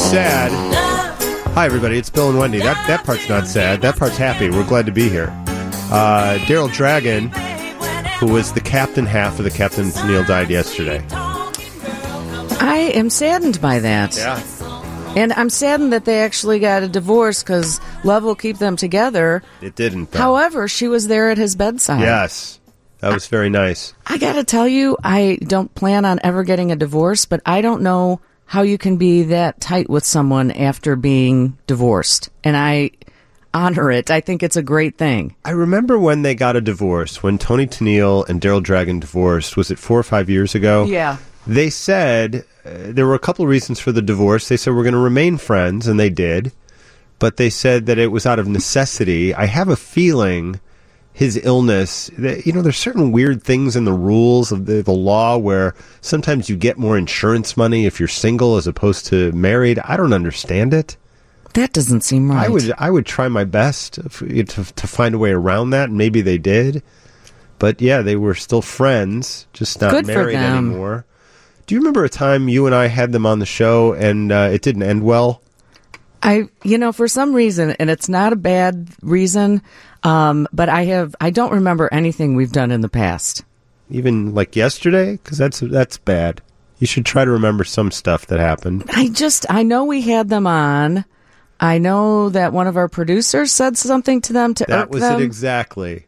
sad. Hi, everybody. It's Bill and Wendy. That part's not sad. That part's happy. We're glad to be here. Daryl Dragon, who was the captain half of the Captain Tennille, died yesterday. I am saddened by that. Yeah. And I'm saddened that they actually got a divorce because love will keep them together. It didn't, though. However, she was there at his bedside. Yes. That was very nice. I got to tell you, I don't plan on ever getting a divorce, but I don't know how you can be that tight with someone after being divorced. And I honor it. I think it's a great thing. I remember when they got a divorce, when Toni Tennille and Daryl Dragon divorced. Was it 4 or 5 years ago? Yeah. They said there were a couple of reasons for the divorce. They said we're going to remain friends, and they did. But they said that it was out of necessity. I have a feeling his illness, there's certain weird things in the rules of the law where sometimes you get more insurance money if you're single as opposed to married. I don't understand it. That doesn't seem right. I would try my best to find a way around that, and maybe they did. But yeah, they were still friends, just not married anymore. Do you remember a time you and I had them on the show and it didn't end well? For some reason, and it's not a bad reason, but I don't remember anything we've done in the past. Even like yesterday? Because that's bad. You should try to remember some stuff that happened. I know we had them on. I know that one of our producers said something to them to irk them. That was it exactly.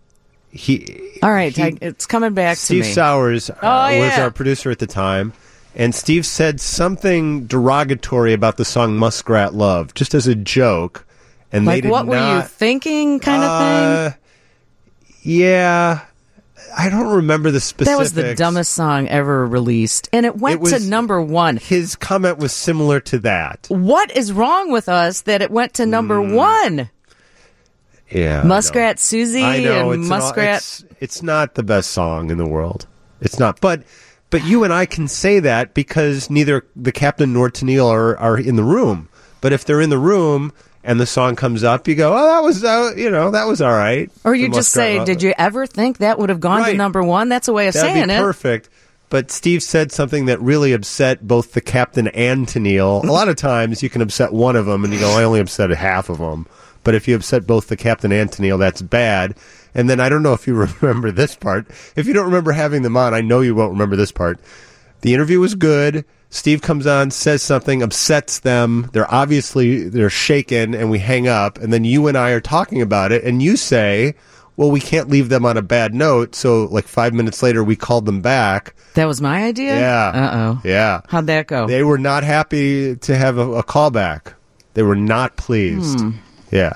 All right, it's coming back Steve to me. Sowers was our producer at the time, and Steve said something derogatory about the song Muskrat Love, just as a joke. And they did what were you thinking kind of thing? Yeah. I don't remember the specifics. That was the dumbest song ever released, and it went to number one. His comment was similar to that. What is wrong with us that it went to number one? Yeah, Muskrat Susie and it's Muskrat. It's not the best song in the world. It's not, but you and I can say that because neither the captain nor Tennille are in the room. But if they're in the room and the song comes up, you go, "Oh, that was all right." Or you just say, "Did you ever think that would have gone to number one?" That's a way of saying it. That'd be perfect. But Steve said something that really upset both the captain and Tennille. A lot of times you can upset one of them, and you go, "I only upset half of them." But if you upset both the captain and Tennille, that's bad. And then I don't know if you remember this part. If you don't remember having them on, I know you won't remember this part. The interview was good. Steve comes on, says something, upsets them. They're shaken, and we hang up. And then you and I are talking about it, and you say, well, we can't leave them on a bad note. So like 5 minutes later, we called them back. That was my idea? Yeah. Uh-oh. Yeah. How'd that go? They were not happy to have a callback. They were not pleased. Yeah.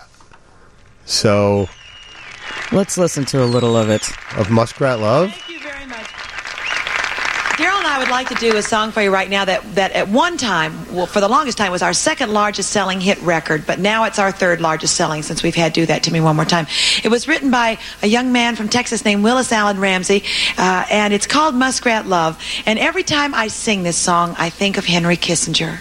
So let's listen to a little of it. Of Muskrat Love? Thank you very much. Daryl and I would like to do a song for you right now that at one time, well, for the longest time, was our second largest selling hit record, but now it's our third largest selling since we've had Do That To Me One More Time. It was written by a young man from Texas named Willis Allen Ramsey, and it's called Muskrat Love. And every time I sing this song, I think of Henry Kissinger.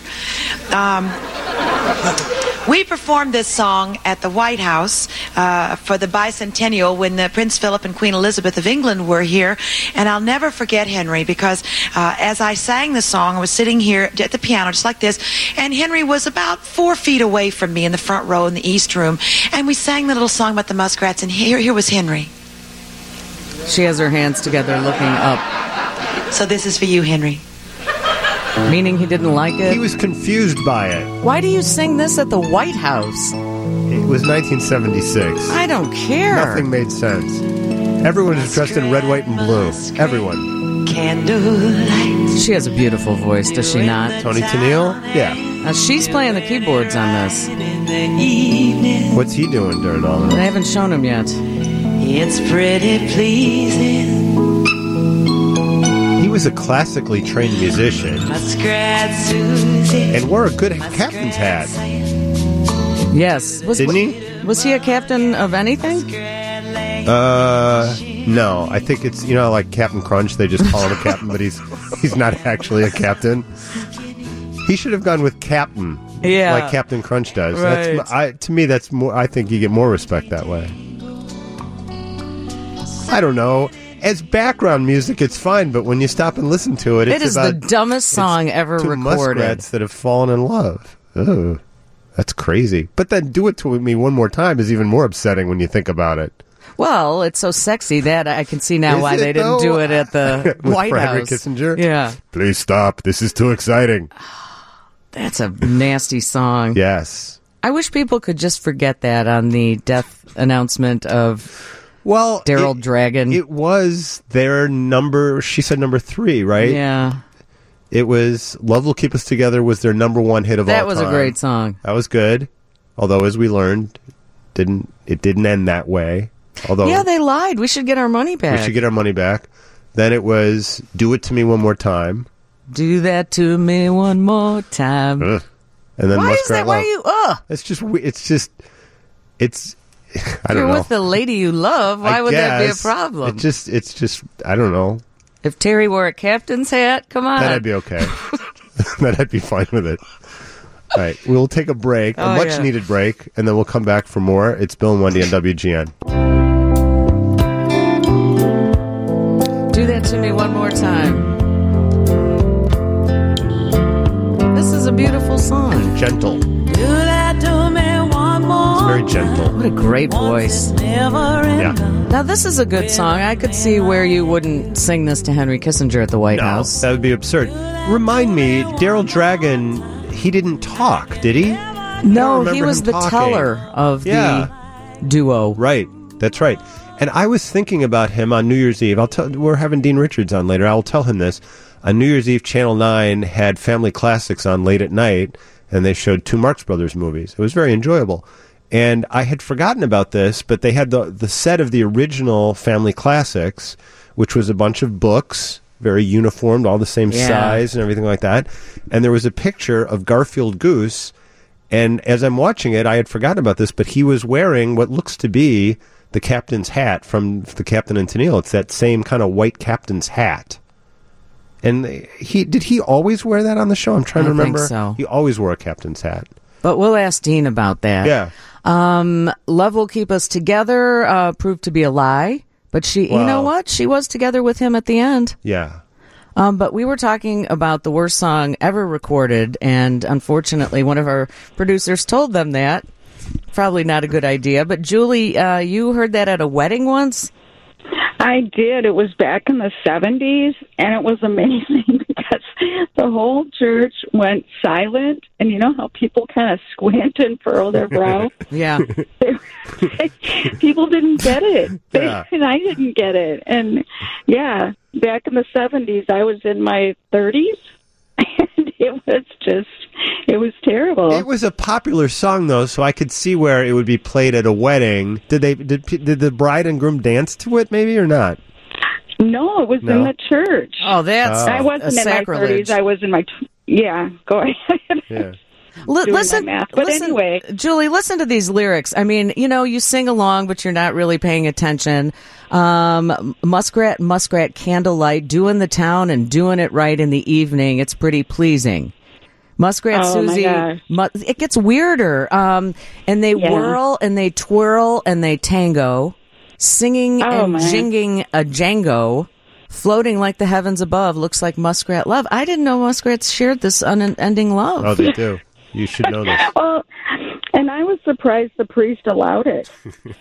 We performed this song at the White House for the bicentennial when Prince Philip and Queen Elizabeth of England were here. And I'll never forget Henry because as I sang the song, I was sitting here at the piano just like this. And Henry was about 4 feet away from me in the front row in the East Room. And we sang the little song about the muskrats. And here was Henry. She has her hands together looking up. So this is for you, Henry. Meaning he didn't like it? He was confused by it. Why do you sing this at the White House? It was 1976. I don't care. Nothing made sense. Everyone was dressed in red, white, and blue. Everyone. Candlelight. She has a beautiful voice, does she not? Toni Tennille? Yeah. Now she's playing the keyboards on this. What's he doing during all this? I haven't shown him yet. It's pretty pleasing. He was a classically trained musician and wore a good captain's hat. Yes. Didn't he? Was he a captain of anything? No. I think it's, like Captain Crunch, they just call him a captain, but he's not actually a captain. He should have gone with Captain. Yeah. Like Captain Crunch does. Right. To me, that's more. I think you get more respect that way. I don't know. as background music, it's fine, but when you stop and listen to it, it's It is about the dumbest song ever two recorded. muskrats that have fallen in love. Ugh, that's crazy. But then Do It To Me One More Time is even more upsetting when you think about it. Well, it's so sexy that I can see now Is why it, they didn't though? do it at the With White Henry House. Kissinger? Yeah. Please stop. This is too exciting. That's a nasty song. Yes. I wish people could just forget that on the death announcement of Well, Daryl Dragon. It was their number. She said number 3, right? Yeah. It was Love Will Keep Us Together was their number 1 hit of all time. That was a great song. That was good. Although, as we learned, it didn't end that way. Although Yeah, they lied. We should get our money back. we should get our money back. Then it was Do It To Me One More Time. Do that to me one more time. Ugh. And then Why is Muskrat that? Why Love. are you? It's I You're don't know. with the lady you love. Why I would that be a guess. problem? It's just I don't know. If Terry wore a captain's hat, come on. Then I'd be okay. Then I'd be fine with it. All right, we'll take a break, a much-needed break, and then we'll come back for more. It's Bill and Wendy on WGN. Do that to me one more time. This is a beautiful song. Gentle. Do that to me one more. It's very gentle. What a great voice. Yeah. Now, this is a good song. I could see where you wouldn't sing this to Henry Kissinger at the White No, House. that would be absurd. Remind me, Daryl Dragon, he didn't talk, did he? No, remember he was him the talking. teller of Yeah. the duo. Right. That's right. And I was thinking about him on New Year's Eve. We're having Dean Richards on later. I'll tell him this. On New Year's Eve, Channel 9 had Family Classics on late at night, and they showed 2 Marx Brothers movies. It was very enjoyable. And I had forgotten about this, but they had the set of the original Family Classics, which was a bunch of books, very uniformed, all the same size and everything like that. And there was a picture of Garfield Goose. And as I'm watching it, I had forgotten about this, but he was wearing what looks to be the captain's hat from the Captain and Tennille. It's that same kind of white captain's hat. And did he always wear that on the show? I'm trying to I think remember. so. He always wore a captain's hat. But we'll ask Dean about that. Yeah. Love Will Keep Us Together proved to be a lie. But you know what? She was together with him at the end. Yeah. But we were talking about the worst song ever recorded, and unfortunately, one of our producers told them that. Probably not a good idea. But Julie, you heard that at a wedding once? I did. It was back in the 70s, and it was amazing because the whole church went silent. And you know how people kind of squint and furrow their brow? Yeah. People didn't get it. Yeah. And I didn't get it. And, yeah, back in the 70s, I was in my 30s, and it was terrible. It was a popular song, though, so I could see where it would be played at a wedding. Did the bride and groom dance to it, maybe, or not? No, it was in the church. Oh, that's I wasn't a in my sacrilege. 30s. I was in my... Yeah, go ahead. Yeah. doing Listen, my math. But listen, anyway. Julie, listen to these lyrics. I mean, you sing along, but you're not really paying attention. Muskrat, candlelight, doing the town and doing it right in the evening. It's pretty pleasing. Muskrat Oh, my Susie, gosh. it gets weirder. And they whirl and they twirl and they tango, singing and man. jinging a Django. Floating like the heavens above, looks like muskrat love. I didn't know muskrats shared this unending love. Oh, they do. You should know this. Well, and I was surprised the priest allowed it.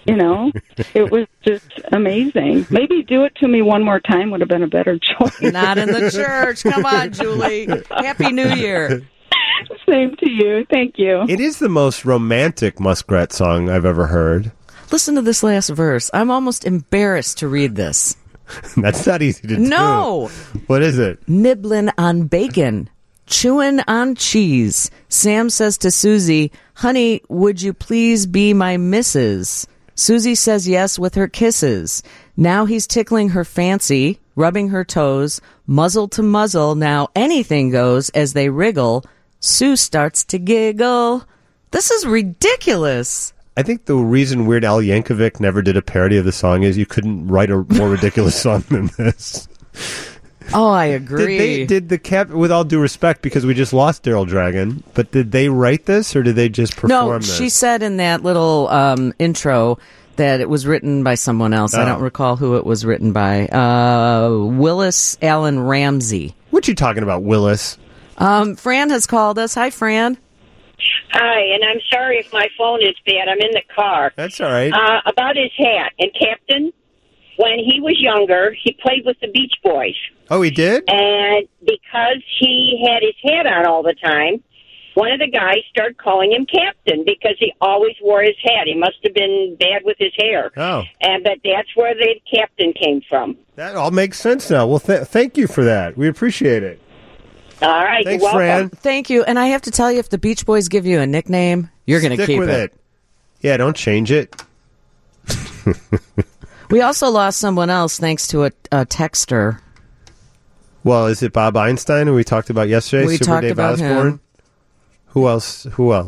It was just amazing. Maybe Do It To Me One More Time would have been a better choice. Not in the church. Come on, Julie. Happy New Year. Same to you. Thank you. It is the most romantic Muskrat song I've ever heard. Listen to this last verse. I'm almost embarrassed to read this. That's not easy to do. No. What is it? Nibbling on bacon, chewing on cheese. Sam says to Susie, honey, would you please be my missus? Susie says yes with her kisses. Now he's tickling her fancy, rubbing her toes, muzzle to muzzle. Now anything goes as they wriggle. Sue starts to giggle. This is ridiculous. I think the reason Weird Al Yankovic never did a parody of the song is you couldn't write a more ridiculous song than this. Oh, I agree. Did the Cap, with all due respect, because we just lost Daryl Dragon, but did they write this or did they just perform No, this? she said in that little intro that it was written by someone else. I don't recall who it was written by. Willis Allen Ramsey. What you talking about, Willis? Fran has called us. Hi, Fran. Hi, and I'm sorry if my phone is bad. I'm in the car. That's all right. About his hat. And Captain, when he was younger, he played with the Beach Boys. Oh, he did? And because he had his hat on all the time, one of the guys started calling him Captain because he always wore his hat. He must have been bad with his hair. Oh. But that's where the Captain came from. That all makes sense now. Well, thank you for that. We appreciate it. All right, Thanks, you're welcome. Fran. Thank you. And I have to tell you, if the Beach Boys give you a nickname, you're going to keep Stick with it. Yeah, don't change it. We also lost someone else thanks to a texter. Well, is it Bob Einstein, who we talked about yesterday? We Super talked Dave about Osborne? him. Who else?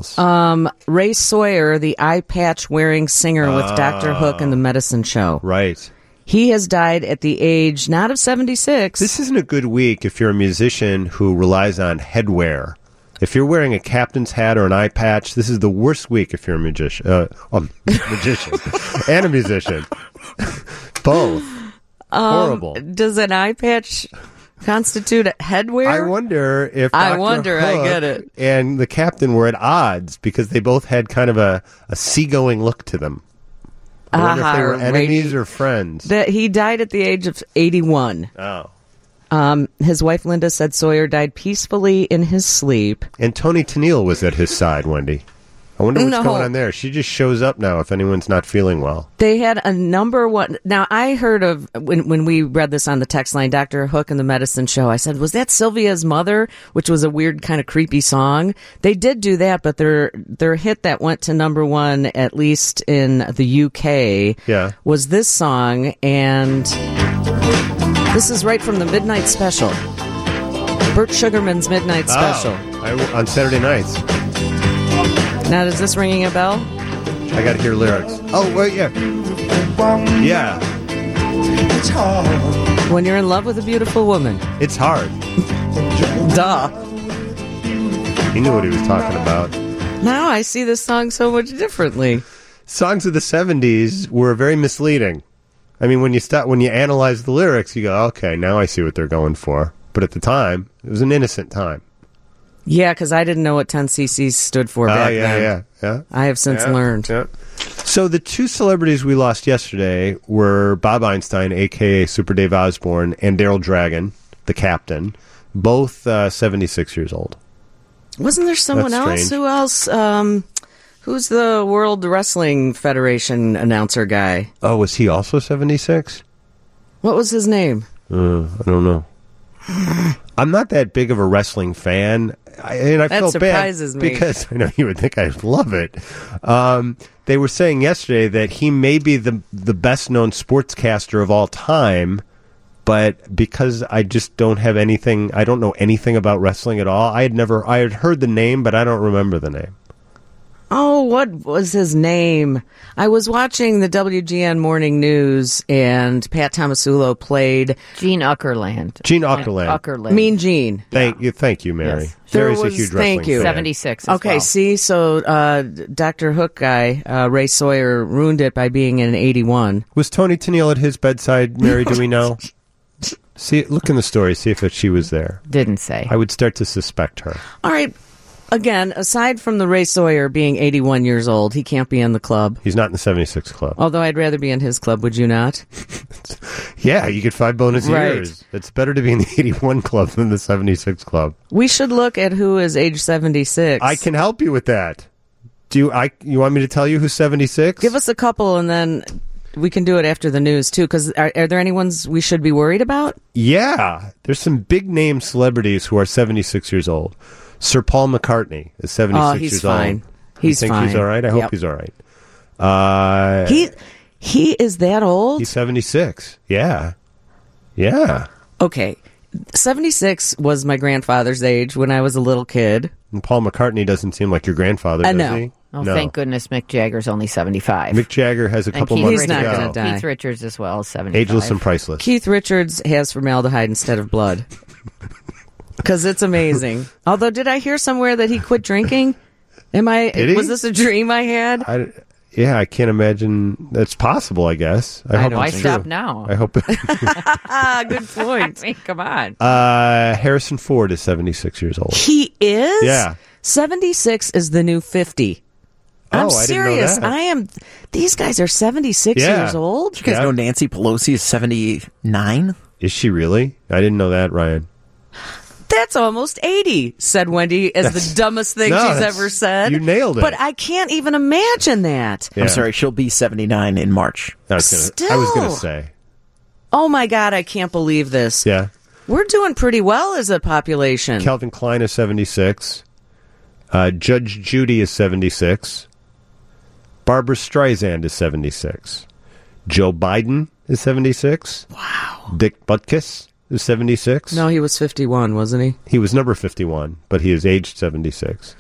Ray Sawyer, the eye patch wearing singer with Dr. Hook and the Medicine Show. Right. He has died at the age not of 76. This isn't a good week if you're a musician who relies on headwear. If you're wearing a captain's hat or an eye patch, this is the worst week if you're a magician. Magician and a musician. Both. Horrible. Does an eye patch constitute a headwear? I wonder if I Dr. wonder, Hook I get it. and the captain were at odds because they both had kind of a seagoing look to them. I wonder if they were enemies or friends. That he died at the age of 81. Oh. His wife Linda said Sawyer died peacefully in his sleep. And Toni Tennille was at his side, Wendy. I wonder what's going on there. She just shows up now if anyone's not feeling well. They had a number one. Now, I heard of, when we read this on the text line, Dr. Hook and the Medicine Show, I said, was that Sylvia's Mother, which was a weird kind of creepy song? They did do that, but their hit that went to number one, at least in the UK, was this song, and this is right from the Midnight Special. Burt Sugarman's Midnight Special. On Saturday nights. Now, is this ringing a bell? I got to hear lyrics. Oh, wait, yeah. Yeah. It's hard. When you're in love with a beautiful woman. It's hard. Duh. He knew what he was talking about. Now I see this song so much differently. Songs of the 70s were very misleading. I mean, when you analyze the lyrics, you go, okay, now I see what they're going for. But at the time, it was an innocent time. Yeah, because I didn't know what 10cc stood for back then. Yeah. I have since learned. Yeah. So the two celebrities we lost yesterday were Bob Einstein, a.k.a. Super Dave Osborne, and Daryl Dragon, the captain, both 76 years old. Wasn't there someone That's else? strange. Who else? Who's the World Wrestling Federation announcer guy? Oh, was he also 76? What was his name? I don't know. I'm not that big of a wrestling fan, and I That felt surprises bad me. because I know you would think I'd love it. They were saying yesterday that he may be the best known sportscaster of all time, but because I just don't have anything, I don't know anything about wrestling at all. I had heard the name, but I don't remember the name. Oh, what was his name? I was watching the WGN Morning News, and Pat Tomasulo played Gene Uckerland. Gene Uckerland. Mean Gene. Thank you, Mary. Yes. Mary's a There huge was- wrestling thank you. fan. 76 as Okay, well. see, so Dr. Hook guy, Ray Sawyer, ruined it by being in 81. Was Toni Tennille at his bedside, Mary? Do we know? See, look in the story. See if she was there. Didn't say. I would start to suspect her. All right. Again, aside from the Ray Sawyer being 81 years old, he can't be in the club. He's not in the 76 club. Although I'd rather be in his club, would you not? Yeah, you get 5 bonus Right. years. It's better to be in the 81 club than the 76 club. We should look at who is age 76. I can help you with that. You want me to tell you who's 76? Give us a couple, and then we can do it after the news, too, because are there any ones we should be worried about? Yeah, there's some big name celebrities who are 76 years old. Sir Paul McCartney is 76 Oh, he's years fine. old. He's you think fine. he's all right? I Yep. hope he's all right. He is that old? He's 76. Yeah. Yeah. Okay. 76 was my grandfather's age when I was a little kid. And Paul McCartney doesn't seem like your grandfather, does No. he? Oh, No. thank goodness Mick Jagger's only 75. Mick Jagger has a And couple Keith months He's not to go. gonna die. Keith Richards as well, 75. Ageless and priceless. Keith Richards has formaldehyde instead of blood. Because it's amazing. Although, did I hear somewhere that he quit drinking? Did he? Was this a dream I had? Yeah, I can't imagine that's possible, I guess. I hope Why it's stop true. now? I hope. Good point. I mean, come on. Harrison Ford is 76 years old. He is? Yeah. 76 is the new 50. I'm Oh, I didn't know serious. that. I am. These guys are 76 Yeah. years old. Did you guys know Nancy Pelosi is 79? Is she really? I didn't know that, Ryan. That's almost 80, said Wendy, as the dumbest thing No, she's that's- ever said. you nailed it. But I can't even imagine that. Yeah. I'm sorry, she'll be 79 in March. I was gonna Still. say. Oh my God, I can't believe this. Yeah. We're doing pretty well as a population. Calvin Klein is 76. Judge Judy is 76. Barbara Streisand is 76. Joe Biden is 76. Wow. Dick Butkus is 76. No, he was 51, wasn't he? He was number 51, but he is aged 76.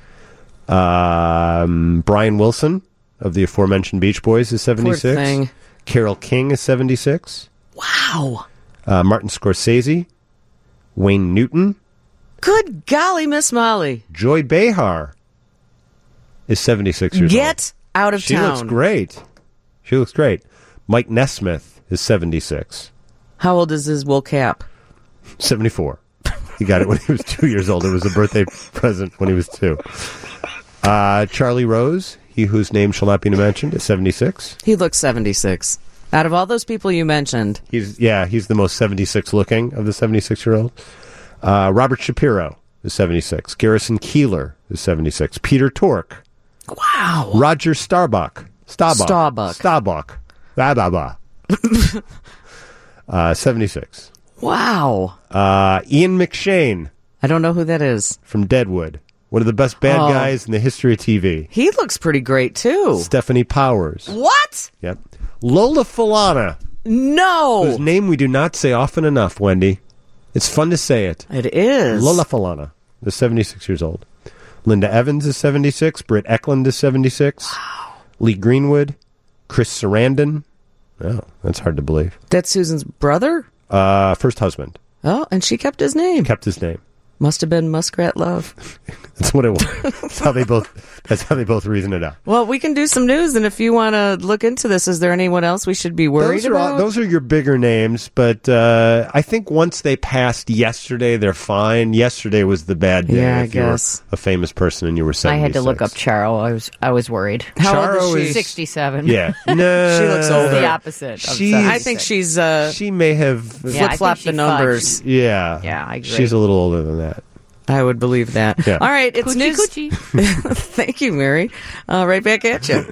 Brian Wilson of the aforementioned Beach Boys is 76. Poor thing. Carole King is 76. Wow. Martin Scorsese. Wayne Newton. Good golly, Miss Molly. Joy Behar is 76 years old. Get out of She town. looks great. She looks great. Mike Nesmith is 76. How old is his Will Cap? 74. He got it when he was 2 years old. It was a birthday present when he was 2. Charlie Rose, he whose name shall not be mentioned, is 76. He looks 76. Out of all those people you mentioned. He's the most 76 looking of the 76-year-old. Robert Shapiro is 76. Garrison Keillor is 76. Peter Tork. Wow. Roger Starbuck. Starbuck. 76. Wow. Ian McShane I don't know who that is. from Deadwood. One of the best bad guys in the history of TV. He looks pretty great, too. Stephanie Powers. What? Yep. Lola Falana, No. whose name we do not say often enough, Wendy. It's fun to say it. It is. Lola Falana is 76 years old. Linda Evans is 76. Britt Eklund is 76. Wow. Lee Greenwood. Chris Sarandon. Oh, that's hard to believe. That's Susan's brother? First husband. Oh, and she kept his name. Kept his name. Must have been Muskrat Love. That's what it was. That's how they both reason it out. Well, we can do some news, and if you want to look into this, is there anyone else we should be worried about? Those are your bigger names, but I think once they passed yesterday, they're fine. Yesterday was the bad day. Yeah, I if you were guess. a famous person and you were 76. I had to look up Charo. I was worried. How old Charo is she? 67. Yeah, no, She looks older. The opposite. Of She's- I think she's She may have. Yeah, I flip-flopped think the she numbers. Yeah, Yeah, I agree. She's a little older than that. I would believe that. Yeah. All right, it's Coochie news. coochie. Thank you, Mary. Right back at you.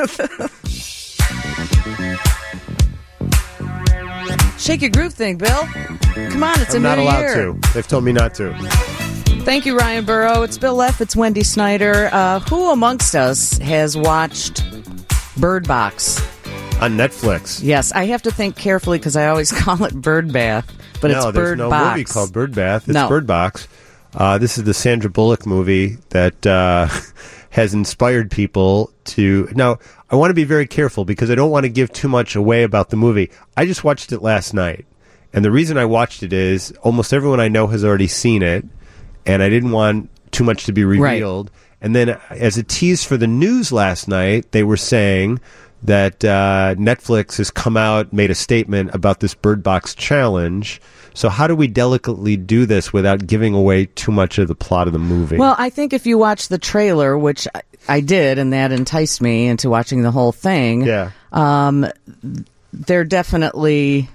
Shake your groove thing, Bill. Come on, it's I'm a not new allowed year. to. They've told me not to. Thank you, Ryan Burrow. It's Bill Leff. It's Wendy Snyder. Who amongst us has watched Bird Box? On Netflix. Yes, I have to think carefully because I always call it Bird Bath, but no, it's there's Bird no Box. movie called Bird Bath. It's No. Bird Box. This is the Sandra Bullock movie that has inspired people to. Now, I want to be very careful because I don't want to give too much away about the movie. I just watched it last night. And the reason I watched it is almost everyone I know has already seen it, and I didn't want too much to be revealed. And then as a tease for the news last night, they were saying that Netflix has come out, made a statement about this Bird Box challenge. So how do we delicately do this without giving away too much of the plot of the movie? Well, I think if you watch the trailer, which I did, and that enticed me into watching the whole thing, yeah. they're definitely...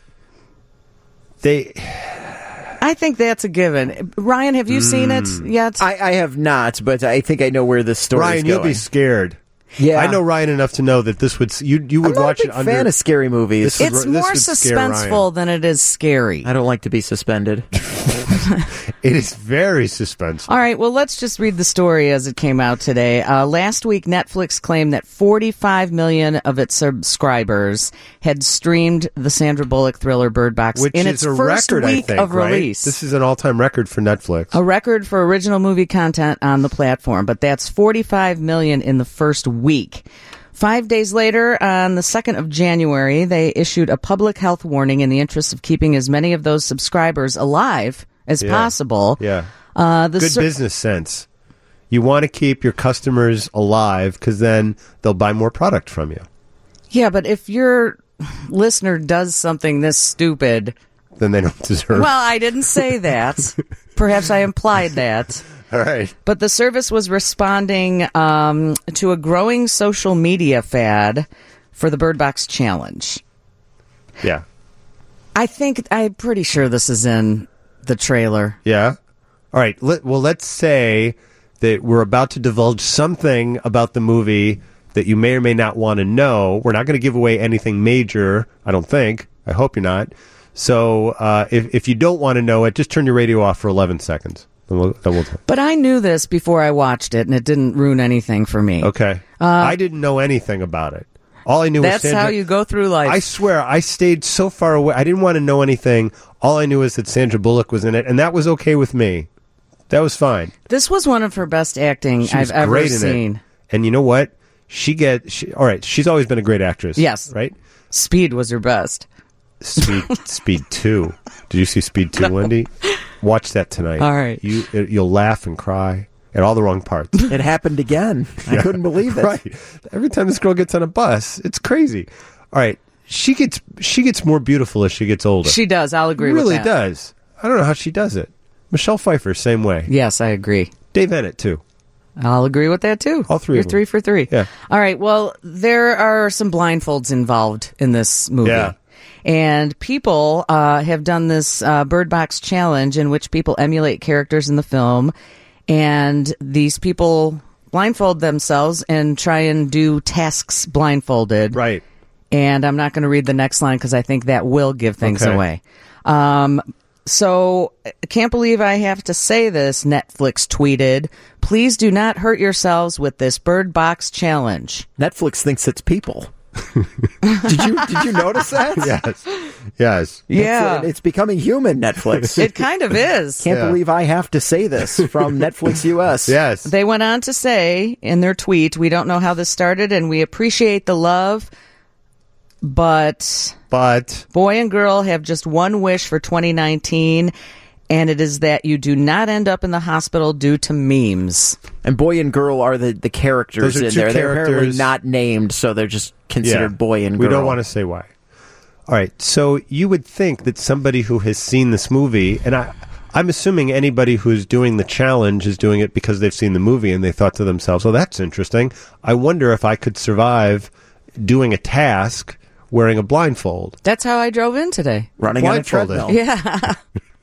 I think that's a given. Ryan, have you seen it yet? I have not, but I think I know where this story is Ryan, going. you'll be scared. Yeah. I know Ryan enough to know that this would you would I'm not watch a big it under. fan of scary movies. This It's would- this more would scare suspenseful than it is scary. I don't like to be suspended. It is very suspenseful. All right, well, let's just read the story as it came out today. Last week, Netflix claimed that 45 million of its subscribers had streamed the Sandra Bullock thriller Bird Box Which in is its a first record, week I think, of right? release. This is an all-time record for Netflix. A record for original movie content on the platform, but that's 45 million in the first week. 5 days later, on the 2nd of January, they issued a public health warning in the interest of keeping as many of those subscribers alive as possible. Yeah. The Good business sense. You want to keep your customers alive because then they'll buy more product from you. Yeah, but if your listener does something this stupid, Then they don't deserve. well, I didn't say that. Perhaps I implied that. All right. But the service was responding to a growing social media fad for the Bird Box Challenge. Yeah. I'm pretty sure this is in the trailer. Yeah. All right. Let's say that we're about to divulge something about the movie that you may or may not want to know. We're not going to give away anything major, I don't think. I hope you're not. So if you don't want to know it, just turn your radio off for 11 seconds. But I knew this before I watched it, and it didn't ruin anything for me. Okay. I didn't know anything about it. All I knew was That's how you go through life. I swear, I stayed so far away. I didn't want to know anything. All I knew is that Sandra Bullock was in it, and that was okay with me. That was fine. This was one of her best acting She was I've ever great in seen. it. And you know what? All right, she's always been a great actress. Yes. Right? Speed was her best. Speed 2. Did you see Speed 2, Wendy? Watch that tonight. All right. You'll laugh and cry at all the wrong parts. It happened again. I couldn't believe it. Right. Every time this girl gets on a bus, it's crazy. All right. She gets more beautiful as she gets older. She does. I'll agree with really that. does. I don't know how she does it. Michelle Pfeiffer, same way. Yes, I agree. Dave Ennett, too. I'll agree with that, too. All three You're of them. 3 for 3. Yeah. All right. Well, there are some blindfolds involved in this movie. Yeah. And people have done this Bird Box Challenge in which people emulate characters in the film. And these people blindfold themselves and try and do tasks blindfolded. Right. And I'm not going to read the next line because I think that will give things Okay. away. So, I can't believe I have to say this, Netflix tweeted. Please do not hurt yourselves with this Bird Box Challenge. Netflix thinks it's people. Did you notice that? Yes. Yeah. It's becoming human, Netflix. It kind of is. Can't believe I have to say this from Netflix US. Yes. They went on to say in their tweet, we don't know how this started and we appreciate the love, but boy and girl have just one wish for 2019, and it is that you do not end up in the hospital due to memes. And boy and girl are the characters Those are in two there. They're apparently characters. not named, so they're just considered boy and girl. We don't want to say why. All right. So you would think that somebody who has seen this movie, and I'm assuming anybody who's doing the challenge is doing it because they've seen the movie and they thought to themselves, oh, that's interesting. I wonder if I could survive doing a task wearing a blindfold. That's how I drove in today. Running on a Blindfolded. treadmill. Yeah.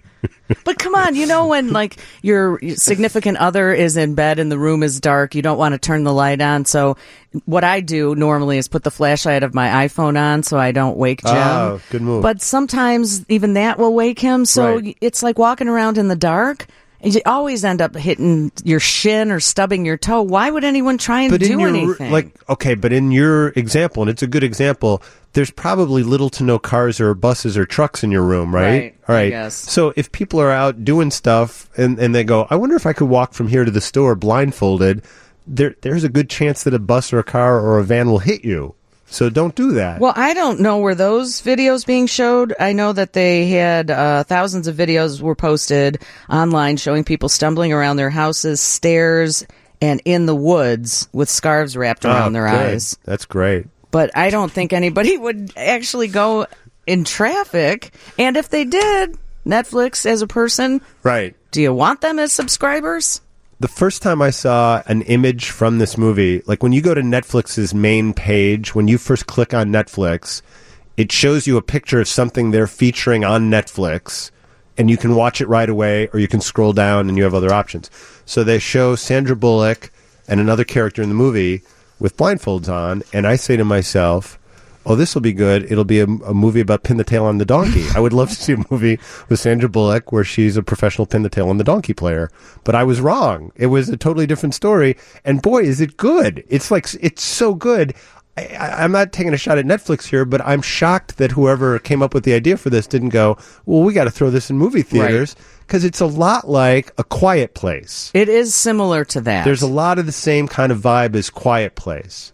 But come on, you know when like your significant other is in bed and the room is dark, you don't want to turn the light on. So what I do normally is put the flashlight of my iPhone on so I don't wake Jim. Oh, good move. But sometimes even that will wake him. So Right. it's like walking around in the dark. And you always end up hitting your shin or stubbing your toe. Why would anyone try and do anything? But in your example, and it's a good example, there's probably little to no cars or buses or trucks in your room, right? Right, All right. I guess. So if people are out doing stuff and they go, I wonder if I could walk from here to the store blindfolded, there's a good chance that a bus or a car or a van will hit you. So don't do that. Well, I don't know. Were those videos being showed? I know that they had thousands of videos were posted online showing people stumbling around their houses, stairs, and in the woods with scarves wrapped around their good. eyes. That's great. But I don't think anybody would actually go in traffic. And if they did, Netflix as a person, Right. do you want them as subscribers? The first time I saw an image from this movie, like when you go to Netflix's main page, when you first click on Netflix, it shows you a picture of something they're featuring on Netflix, and you can watch it right away, or you can scroll down and you have other options. So they show Sandra Bullock and another character in the movie with blindfolds on, and I say to myself, oh, this will be good. It'll be a movie about Pin the Tail on the Donkey. I would love to see a movie with Sandra Bullock where she's a professional Pin the Tail on the Donkey player. But I was wrong. It was a totally different story. And boy, is it good. It's so good. I'm not taking a shot at Netflix here, but I'm shocked that whoever came up with the idea for this didn't go, well, we got to throw this in movie theaters. Because it's a lot like A Quiet Place. It is similar to that. There's a lot of the same kind of vibe as Quiet Place.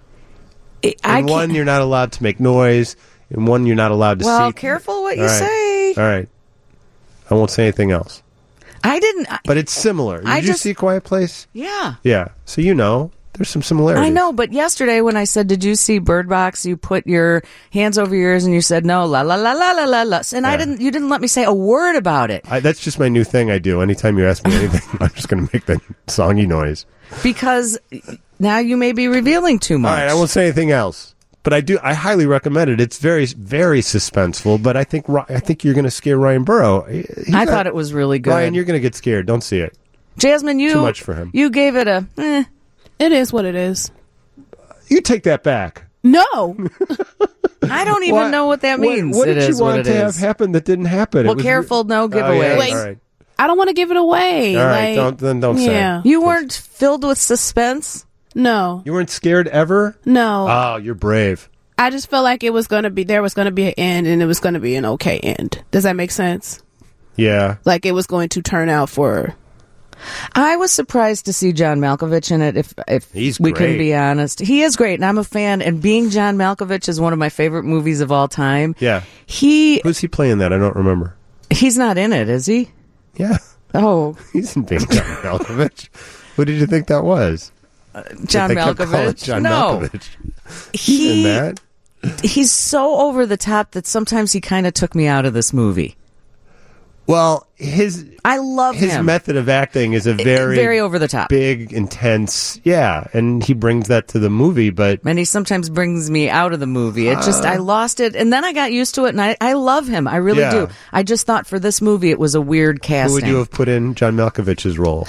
In one, you're not allowed to make noise. In one, you're not allowed to see. Well, careful what you All right. say. All right. I won't say anything else. I didn't. But it's similar. Did you see Quiet Place? Yeah. Yeah. So there's some similarities. I know, but yesterday when I said, "Did you see Bird Box?" You put your hands over your ears and you said, "No, la la la la la la la," and you didn't let me say a word about it. That's just my new thing I do. Anytime you ask me anything, I'm just going to make that songy noise. Because now you may be revealing too much. All right, I won't say anything else. But I highly recommend it. It's very, very suspenseful. But I think you're going to scare Ryan Burrow. I thought it was really good. Ryan, you're going to get scared. Don't see it. Jasmine, too much for him. You gave it a. It is what it is. You take that back. No. I don't even know what that means. What did you want to have happen that didn't happen? Well, careful, no giveaway. Wait, all right. I don't want to give it away. All right, don't say. You weren't filled with suspense? No. You weren't scared ever? No. Oh, you're brave. I just felt like there was going to be an end, and it was going to be an okay end. Does that make sense? Yeah. Like it was going to turn out for... I was surprised to see John Malkovich in it, if He's we great. can be honest. He is great, and I'm a fan, and being John Malkovich is one of my favorite movies of all time. Yeah. Who's he playing that? I don't remember. He's not in it, is he? Yeah. Oh. He's in being John Malkovich. Who did you think that was? John They kept calling it Malkovich? John No. Malkovich. He's in that? He's so over the top that sometimes he kind of took me out of this movie. Well, I love his him. method of acting is a very over the top, big, intense. Yeah, and he brings that to the movie, and he sometimes brings me out of the movie. It just I lost it, and then I got used to it, and I love him. I really do. I just thought for this movie it was a weird casting. Who would you have put in John Malkovich's role?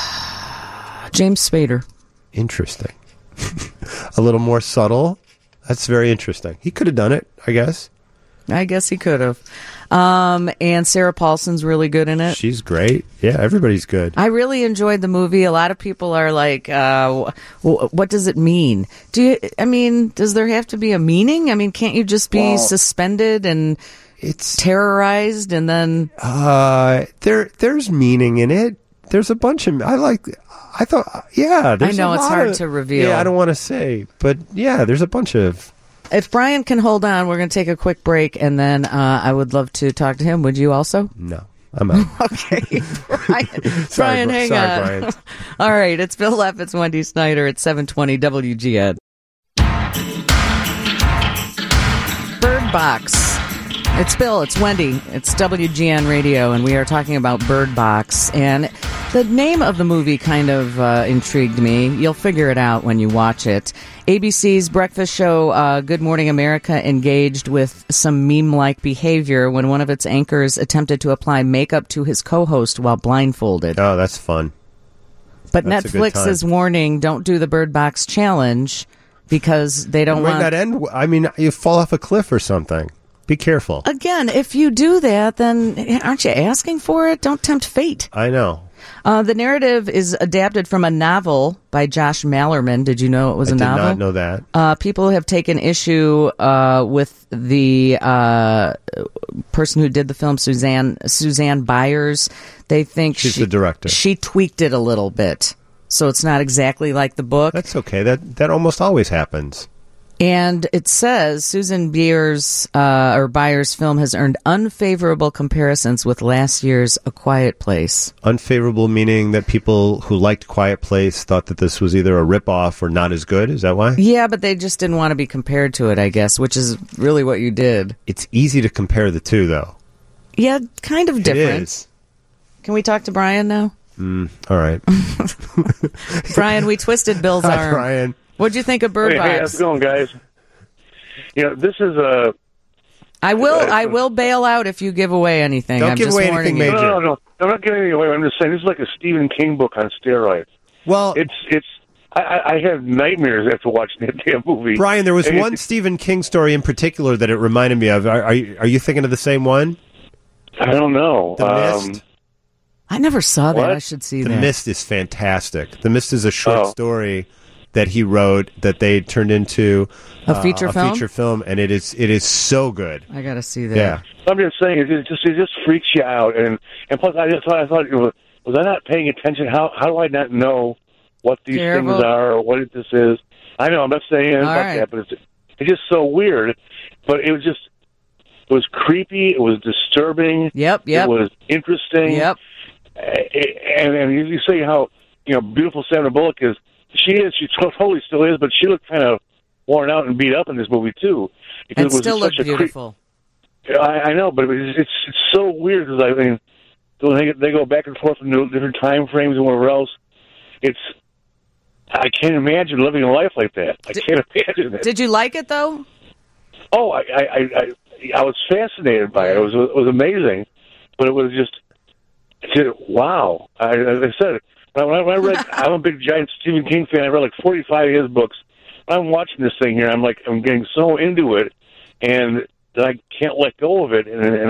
James Spader. Interesting. A little more subtle. That's very interesting. He could have done it, I guess. I guess he could have. And Sarah Paulson's really good in it. She's great. Yeah, everybody's good. I really enjoyed the movie. A lot of people are like, what does it mean? Does there have to be a meaning? I mean, can't you just be suspended and it's terrorized and then... There's meaning in it. There's a bunch of... I thought, yeah. I know, it's hard to reveal. Yeah, I don't want to say. But, yeah, there's a bunch of... If Brian can hold on, we're going to take a quick break, and then I would love to talk to him. Would you also? No, I'm out. Okay, Brian, hang on. Brian. All right, it's Bill Leff, it's Wendy Snyder, it's 720 WGN. Bird Box. It's Bill, it's Wendy, it's WGN Radio, and we are talking about Bird Box. And the name of the movie kind of intrigued me. You'll figure it out when you watch it. ABC's breakfast show, Good Morning America, engaged with some meme-like behavior when one of its anchors attempted to apply makeup to his co-host while blindfolded. Oh, that's fun. But That's a good Netflix time. is warning, don't do the Bird Box challenge because they don't want... Might not end... I mean, you fall off a cliff or something. Be careful. Again, if you do that, then aren't you asking for it? Don't tempt fate. I know. The narrative is adapted from a novel by Josh Mallerman. Did you know it was a novel? I did not know that. People have taken issue with the person who did the film, Suzanne Byers. They think She's the director. She tweaked it a little bit, so it's not exactly like the book. That's okay. That almost always happens. And it says Susan Byers' film has earned unfavorable comparisons with last year's A Quiet Place. Unfavorable meaning that people who liked Quiet Place thought that this was either a ripoff or not as good. Is that why? Yeah, but they just didn't want to be compared to it, I guess, which is really what you did. It's easy to compare the two, though. Yeah, kind of different. It is. Can we talk to Brian now? All right. Brian, we twisted Bill's Hi, arm. Brian. What'd you think of Bird Box? Hey, how's it going, guys? This is a... I will bail out if you give away anything. Don't I'm give just away warning anything you. major. No. I'm not giving anything away. I'm just saying this is like a Stephen King book on steroids. Well, I have nightmares after watching that damn movie. Brian, there was And one Stephen King story in particular that it reminded me of. Are you thinking of the same one? I don't know. The Mist? I never saw that. What? I should see The that. Mist is fantastic. The Mist is a short story that he wrote that they turned into A feature film? and it is so good. I got to see that. Yeah. I'm just saying, it just freaks you out. And plus, I thought, was I not paying attention? How do I not know what these things are or what this is? I know, I'm not saying anything about that, but it's just so weird. But it was creepy. It was disturbing. Yep. It was interesting. Yep. and you say how beautiful Sandra Bullock is. She totally still is, but she looked kind of worn out and beat up in this movie too. Because it still looked beautiful. I know, but it's so weird because they go back and forth in different time frames and whatever else. I can't imagine living a life like that. I can't imagine it. Did you like it though? Oh, I was fascinated by it. It was amazing, but it was just wow. As I said, when I read, I'm a big giant Stephen King fan. I read like 45 of his books. When I'm watching this thing here, I'm getting so into it, and that I can't let go of it. And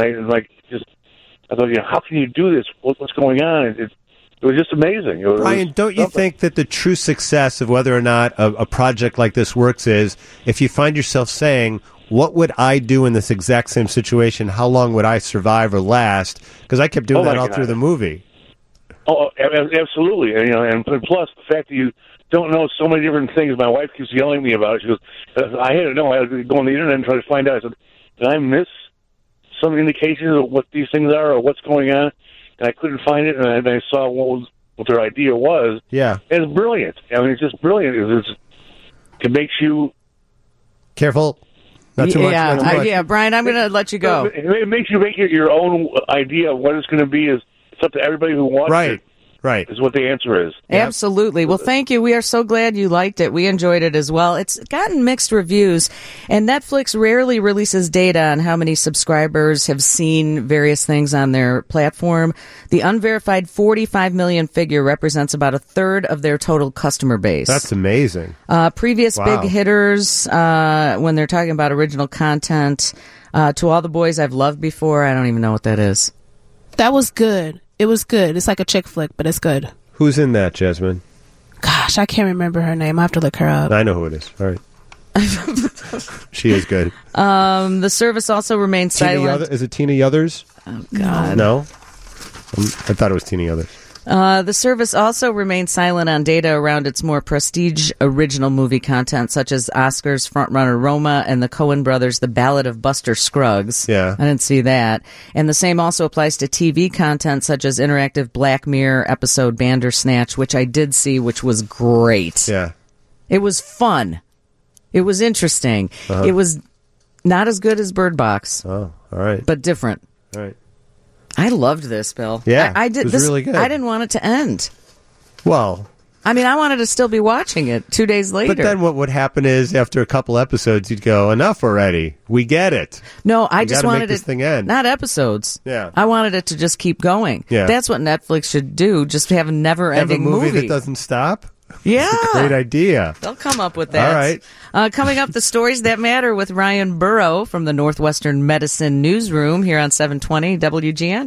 I thought, how can you do this? What's going on? It was just amazing. Brian, don't you think that the true success of whether or not a project like this works is if you find yourself saying, what would I do in this exact same situation? How long would I survive or last? Because I kept doing that all through the movie. Oh, absolutely. And plus the fact that you don't know so many different things. My wife keeps yelling at me about it. She goes, I had to know. I had to go on the internet and try to find out. I said, did I miss some indications of what these things are or what's going on? And I couldn't find it, and I saw what their idea was. Yeah. And it's brilliant. It's just brilliant. It makes you... Careful. Not too much. Yeah, Brian, I'm going to let you go. It makes you make your own idea of what it's going to be. It's up to everybody who wants it. Right. Is what the answer is. Absolutely. Well, thank you. We are so glad you liked it. We enjoyed it as well. It's gotten mixed reviews, and Netflix rarely releases data on how many subscribers have seen various things on their platform. The unverified 45 million figure represents about a third of their total customer base. That's amazing. Previous big hitters, when they're talking about original content, To All the Boys I've Loved Before, I don't even know what that is. That was good. It was good. It's like a chick flick, but it's good. Who's in that, Jasmine? Gosh, I can't remember her name. I have to look her up. I know who it is. All right. She is good. The service also remains silent. Is it Tina Yothers? Oh, God. No? I thought it was Tina Yothers. The service also remains silent on data around its more prestige original movie content, such as Oscars frontrunner Roma and the Coen brothers' The Ballad of Buster Scruggs. Yeah. I didn't see that. And the same also applies to TV content, such as interactive Black Mirror episode Bandersnatch, which I did see, which was great. Yeah. It was fun. It was interesting. It was not as good as Bird Box. Oh, all right. But different. All right. I loved this, Bill. Yeah, I did. it was really good. I didn't want it to end. Well, I mean, I wanted to still be watching it 2 days later. But then what would happen is after a couple episodes, you'd go, enough already. We get it. No, I just wanted this thing end. Not episodes. Yeah. I wanted it to just keep going. Yeah. That's what Netflix should do. Just have a never-ending Have a movie that doesn't stop? Yeah. That's a great idea. They'll come up with that. All right. Coming up, the stories that matter with Ryan Burrow from the Northwestern Medicine Newsroom here on 720 WGN.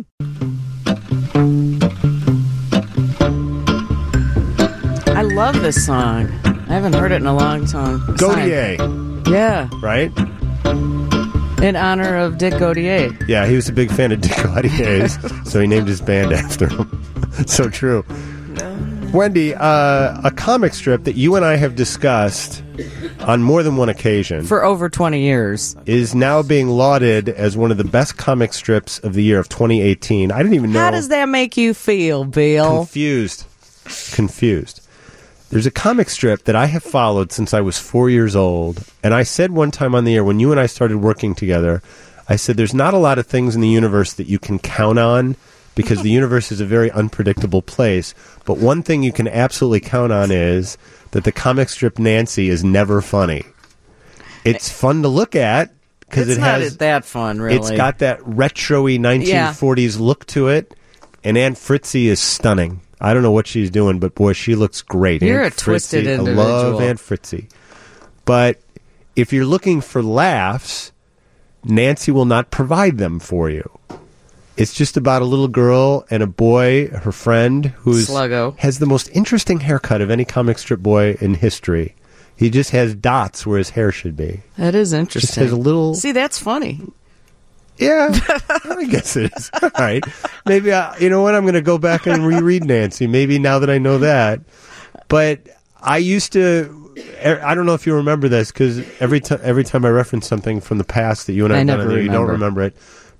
I love this song. I haven't heard it in a long time. Gaudier. Yeah. Right? In honor of Dick Gaudier. Yeah, he was a big fan of Dick Gaudier's, so he named his band after him. So true. Wendy, a comic strip that you and I have discussed on more than one occasion for over 20 years is now being lauded as one of the best comic strips of the year of 2018. I didn't even know. How does that make you feel, Bill? Confused. There's a comic strip that I have followed since I was 4 years old, and I said one time on the air when you and I started working together, I said there's not a lot of things in the universe that you can count on because the universe is a very unpredictable place. But one thing you can absolutely count on is that the comic strip Nancy is never funny. It's fun to look at because it has not that fun, really. It's got that retro-y 1940s look to it, and Aunt Fritzy is stunning. I don't know what she's doing, but boy, she looks great. You're Aunt a twisted Fritzy, individual. I love Aunt Fritzy. But if you're looking for laughs, Nancy will not provide them for you. It's just about a little girl and a boy, her friend, who has the most interesting haircut of any comic strip boy in history. He just has dots where his hair should be. That is interesting. Just has a little... See, that's funny. Yeah, I guess it is. All right. Maybe, you know what, I'm going to go back and reread Nancy, maybe now that I know that. But I used to... I don't know if you remember this, because every time I reference something from the past that you and I have done, you don't remember it.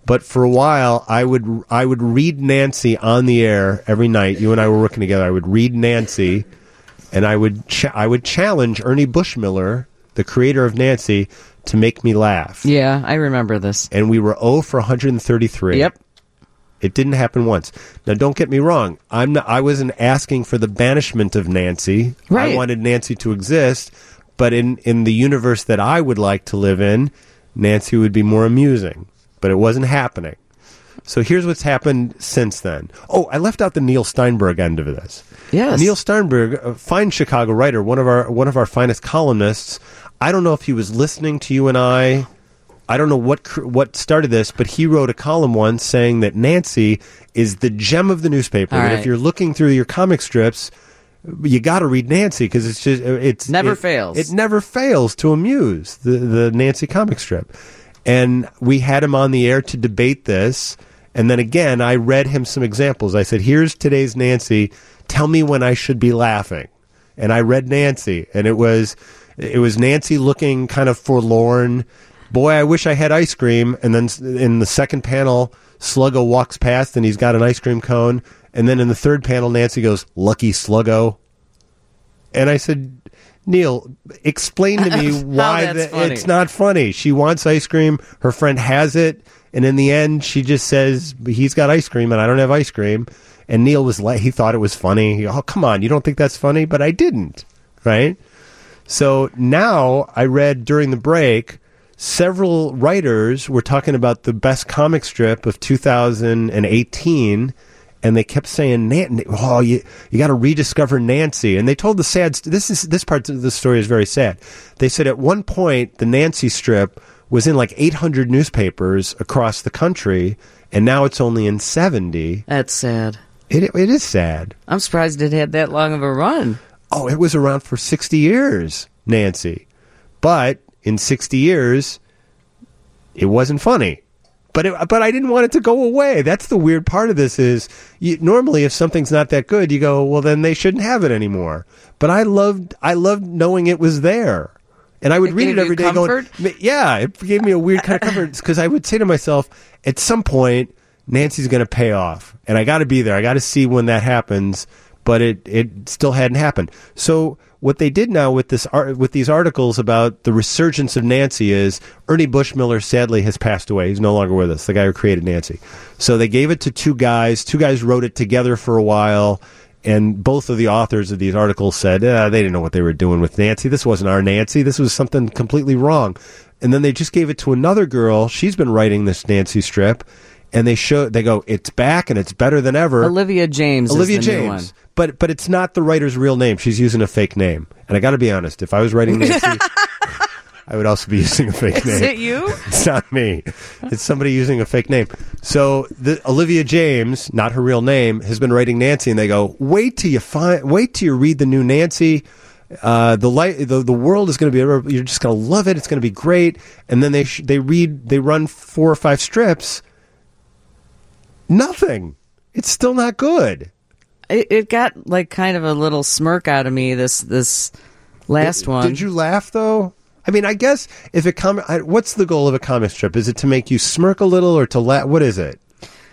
But for a while, I would read Nancy on the air every night. You and I were working together. I would read Nancy, and I would challenge Ernie Bushmiller, the creator of Nancy, to make me laugh. Yeah, I remember this. And we were 0 for 133. Yep. It didn't happen once. Now, don't get me wrong. I wasn't asking for the banishment of Nancy. Right. I wanted Nancy to exist, but in the universe that I would like to live in, Nancy would be more amusing. But it wasn't happening. So here's what's happened since then. Oh, I left out the Neil Steinberg end of this. Yes. Neil Steinberg, a fine Chicago writer, one of our finest columnists. I don't know if he was listening to you and I. I don't know what started this, but he wrote a column once saying that Nancy is the gem of the newspaper. All And right. if you're looking through your comic strips, you got to read Nancy because it never fails. It never fails to amuse the Nancy comic strip. And we had him on the air to debate this. And then again, I read him some examples. I said, here's today's Nancy. Tell me when I should be laughing. And I read Nancy, and it was Nancy looking kind of forlorn. Boy, I wish I had ice cream. And then in the second panel, Sluggo walks past, and he's got an ice cream cone. And then in the third panel, Nancy goes, "Lucky Sluggo." And I said, Neil, explain to me why it's not funny. She wants ice cream. Her friend has it. And in the end, she just says, he's got ice cream and I don't have ice cream. And Neil he thought it was funny. Oh, come on. You don't think that's funny? But I didn't. Right? So now I read during the break, several writers were talking about the best comic strip of 2018. And they kept saying, "Oh, you got to rediscover Nancy." And they told the sad. This part of the story is very sad. They said at one point the Nancy strip was in like 800 newspapers across the country, and now it's only in 70. That's sad. It is sad. I'm surprised it had that long of a run. Oh, it was around for 60 years, Nancy. But in 60 years, it wasn't funny. But I didn't want it to go away. That's the weird part of this is normally if something's not that good, you go, well, then they shouldn't have it anymore. But I loved knowing it was there. And I would read it every day going, yeah, it gave me a weird kind of comfort because I would say to myself, at some point, Nancy's going to pay off. And I got to be there. I got to see when that happens. But it still hadn't happened. So what they did now with these articles about the resurgence of Nancy is Ernie Bushmiller sadly has passed away. He's no longer with us, the guy who created Nancy. So they gave it to two guys. Two guys wrote it together for a while, and both of the authors of these articles said they didn't know what they were doing with Nancy. This wasn't our Nancy. This was something completely wrong. And then they just gave it to another girl. She's been writing this Nancy strip, and they go, it's back and it's better than ever. Olivia James is the new one. But it's not the writer's real name. She's using a fake name. And I got to be honest, if I was writing Nancy, I would also be using a fake name. Is it you? It's not me. It's somebody using a fake name. So Olivia James, not her real name, has been writing Nancy, and they go, wait till you read the new Nancy. The world is going to be, you're just going to love it. It's going to be great. And then they run 4 or 5 strips. Nothing. It's still not good. It got like kind of a little smirk out of me this last one. Did you laugh though? I mean, I guess if what's the goal of a comic strip? Is it to make you smirk a little or to laugh? What is it?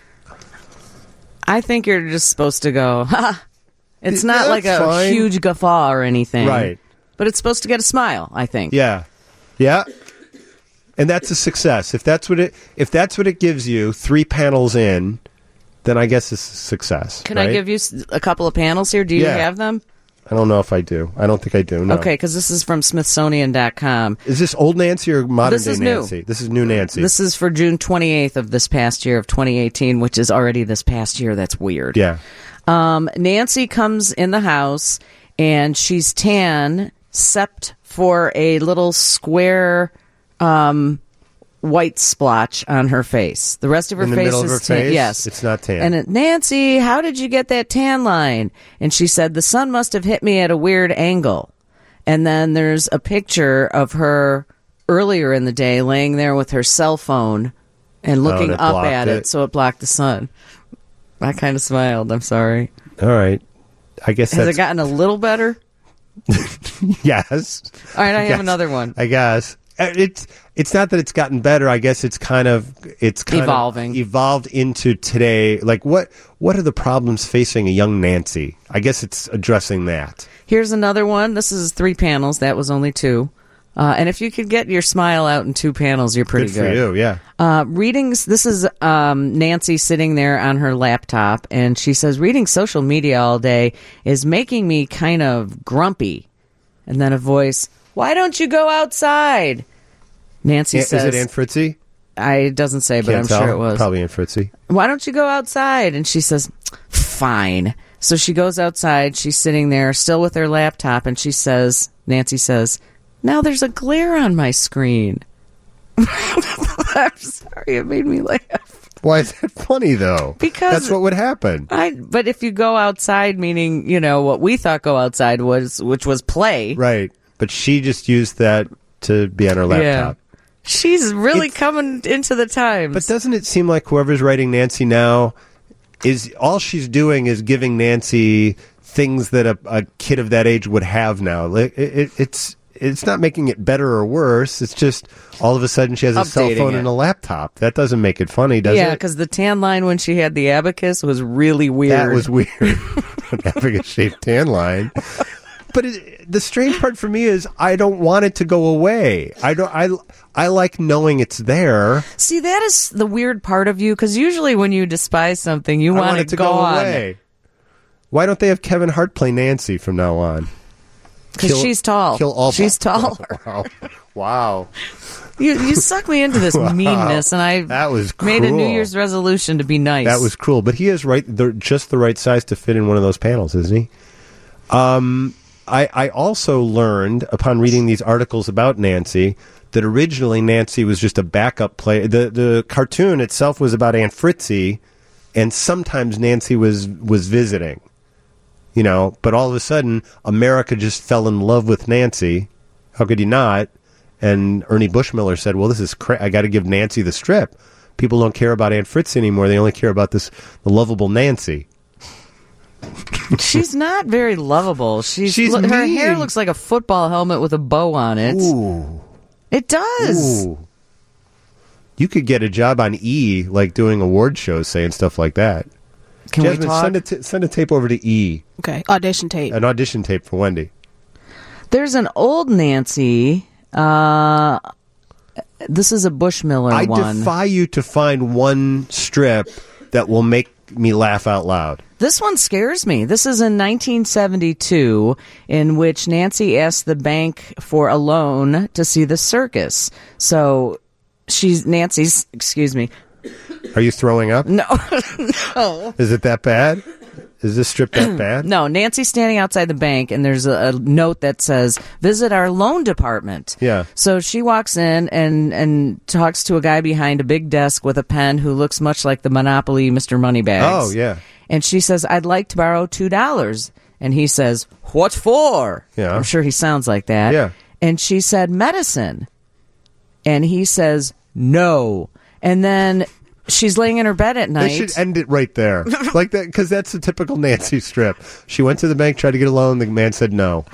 I think you're just supposed to go, ha! It's not like a fine. huge guffaw or anything. Right. But it's supposed to get a smile, I think. Yeah. Yeah. And that's a success. If that's what it gives you 3 panels in, then I guess it's a success. Can right? I give you a couple of panels here? Do you have them? I don't know if I do. I don't think I do, no. Okay, because this is from Smithsonian.com. Is this old Nancy or modern day Nancy? New. This is new Nancy. This is for June 28th of this past year of 2018, which is already this past year. That's weird. Yeah. Nancy comes in the house, and she's tan, except for a little square white splotch on her face. The rest of her in the face middle is of her tan. face? Yes. It's not tan. And Nancy, how did you get that tan line? And she said, the sun must have hit me at a weird angle. And then there's a picture of her earlier in the day laying there with her cell phone and looking up at it, so it blocked the sun. I kind of smiled. I'm sorry. All right. I guess Has it gotten a little better? Yes. All right, I have another one. I guess. it's not that it's gotten better. I guess it's kind of evolved into today. Like what are the problems facing a young Nancy? I guess it's addressing that. Here's another one. This is 3 panels. That was only 2. And if you could get your smile out in 2 panels, you're pretty good. Good for you, yeah. Readings. This is Nancy sitting there on her laptop, and she says, reading social media all day is making me kind of grumpy. And then a voice, why don't you go outside? Nancy says... Is it Aunt Fritzy? It doesn't say, but I'm sure it was. Probably Aunt Fritzy. Why don't you go outside? And she says, fine. So she goes outside. She's sitting there still with her laptop, and Nancy says... Now there's a glare on my screen. I'm sorry, it made me laugh. Why is that funny, though? Because that's what would happen. But if you go outside, meaning, what we thought go outside which was play. Right. But she just used that to be on her laptop. Yeah. She's really coming into the times. But doesn't it seem like whoever's writing Nancy now all she's doing is giving Nancy things that a kid of that age would have now? It's not making it better or worse. It's just all of a sudden she has a cell phone and a laptop. That doesn't make it funny, does it? Yeah, because the tan line when she had the abacus was really weird. That was weird. An abacus-shaped tan line. But the strange part for me is I don't want it to go away. I like knowing it's there. See, that is the weird part of you, because usually when you despise something, you want it to go away. Why don't they have Kevin Hart play Nancy from now on? Because she's tall. She's taller. Wow. You suck me into this meanness, and I made a New Year's resolution to be nice. That was cruel. But he is just the right size to fit in one of those panels, isn't he? I also learned, upon reading these articles about Nancy, that originally Nancy was just a backup play. The cartoon itself was about Aunt Fritzy, and sometimes Nancy was visiting. But all of a sudden, America just fell in love with Nancy. How could you not? And Ernie Bushmiller said, well, this is I got to give Nancy the strip. People don't care about Aunt Fritz anymore. They only care about the lovable Nancy. She's not very lovable. She's mean. Her hair looks like a football helmet with a bow on it. Ooh. It does. Ooh. You could get a job on E, like doing award shows, saying stuff like that. Jasmine, we talk? Send a tape over to E. Okay, audition tape. An audition tape for Wendy. There's an old Nancy. This is a Bushmiller one. I defy you to find one strip that will make me laugh out loud. This one scares me. This is in 1972, in which Nancy asked the bank for a loan to see the circus. So Nancy's, excuse me. Are you throwing up? No. No. Is it that bad? Is this strip that bad? No, Nancy's standing outside the bank, and there's a note that says, visit our loan department. Yeah. So she walks in and talks to a guy behind a big desk with a pen who looks much like the Monopoly Mr. Moneybags. Oh, yeah. And she says, I'd like to borrow $2. And he says, what for? Yeah. I'm sure he sounds like that. Yeah. And she said, medicine. And he says, no. And then she's laying in her bed at night. They should end it right there. Like that, because that's a typical Nancy strip. She went to the bank, tried to get a loan. The man said no.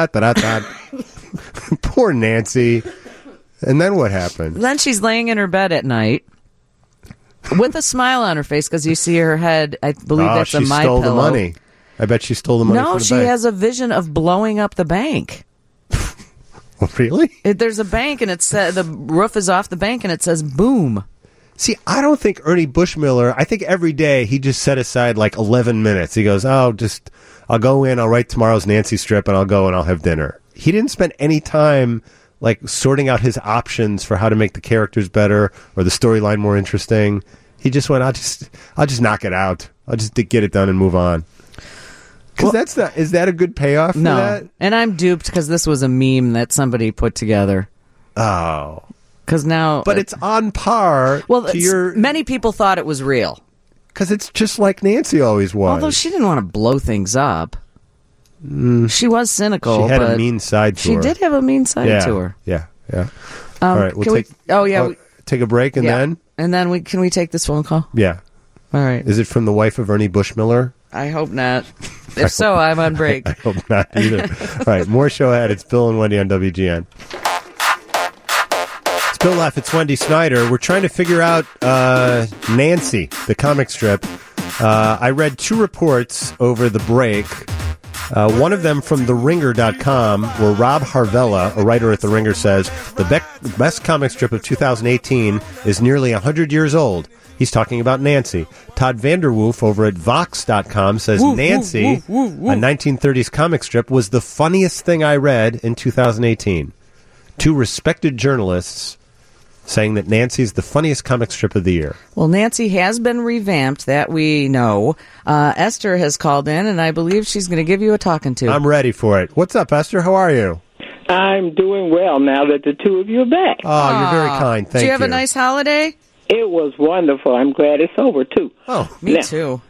Poor Nancy. And then what happened? Then she's laying in her bed at night with a smile on her face because you see her head. I believe that's a My Pillow. She stole the money. I bet she stole the money from the she bank. has a vision of blowing up the bank. Really? There's a bank, and the roof is off the bank, and it says boom. See, I don't think Ernie Bushmiller, I think every day he just set aside like 11 minutes. He goes, I'll go in, I'll write tomorrow's Nancy strip, and I'll go and I'll have dinner. He didn't spend any time like sorting out his options for how to make the characters better or the storyline more interesting. He just went, I'll just knock it out. I'll just get it done and move on. Because is that a good payoff for that? And I'm duped because this was a meme that somebody put together. Oh. Because now... But it's on par many people thought it was real. Because it's just like Nancy always was. Although she didn't want to blow things up. She was cynical. She had a mean side to her. She did have a mean side to her. Yeah. All right, we'll take a break and then? And then can we take this phone call? Yeah. All right. Is it from the wife of Ernie Bushmiller? I hope not. If so, I'm on break. I hope not either. All right, more show ahead. It's Bill and Wendy on WGN. Still Laugh, it's Wendy Snyder. We're trying to figure out Nancy, the comic strip. I read 2 reports over the break. One of them from TheRinger.com, where Rob Harvella, a writer at The Ringer, says the best comic strip of 2018 is nearly 100 years old. He's talking about Nancy. Todd Vanderwoof over at Vox.com says Nancy, a 1930s comic strip, was the funniest thing I read in 2018. 2 respected journalists saying that Nancy's the funniest comic strip of the year. Well, Nancy has been revamped, that we know. Esther has called in, and I believe she's going to give you a talking to. I'm ready for it. What's up, Esther? How are you? I'm doing well now that the 2 of you are back. Oh, you're very kind. Thank you. Did you have a nice holiday? It was wonderful. I'm glad it's over, too. Oh, me too.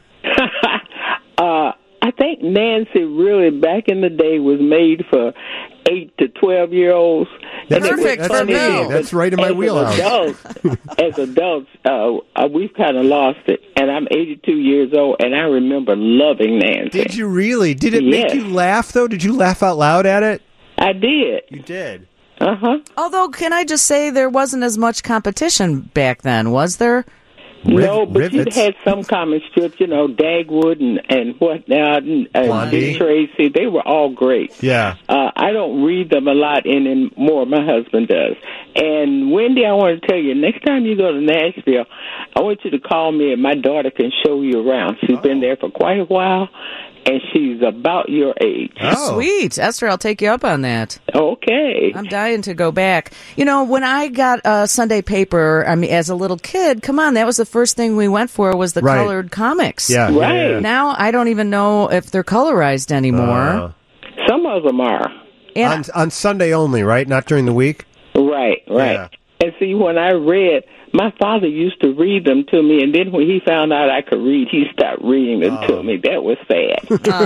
I think Nancy really, back in the day, was made for 8 to 12-year-olds. That's perfect for me. That's right in my wheelhouse. As adults, we've kind of lost it. And I'm 82 years old, and I remember loving Nancy. Did you really? Did it make you laugh, though? Did you laugh out loud at it? I did. You did? Uh-huh. Although, can I just say there wasn't as much competition back then, was there? No, but you had some comic strips, Dagwood and whatnot, and Dick Tracy. They were all great. Yeah. I don't read them a lot anymore. My husband does. And, Wendy, I want to tell you, next time you go to Nashville, I want you to call me and my daughter can show you around. She's been there for quite a while, and she's about your age. Oh. Sweet. Esther, I'll take you up on that. Okay. I'm dying to go back. When I got a Sunday paper, as a little kid, come on, that was the first thing we went for was the colored comics. Yeah. Right. Yeah. Now, I don't even know if they're colorized anymore. Some of them are. On Sunday only, right? Not during the week? Right. Yeah. And see, when I read, my father used to read them to me, and then when he found out I could read, he stopped reading them to me. That was sad.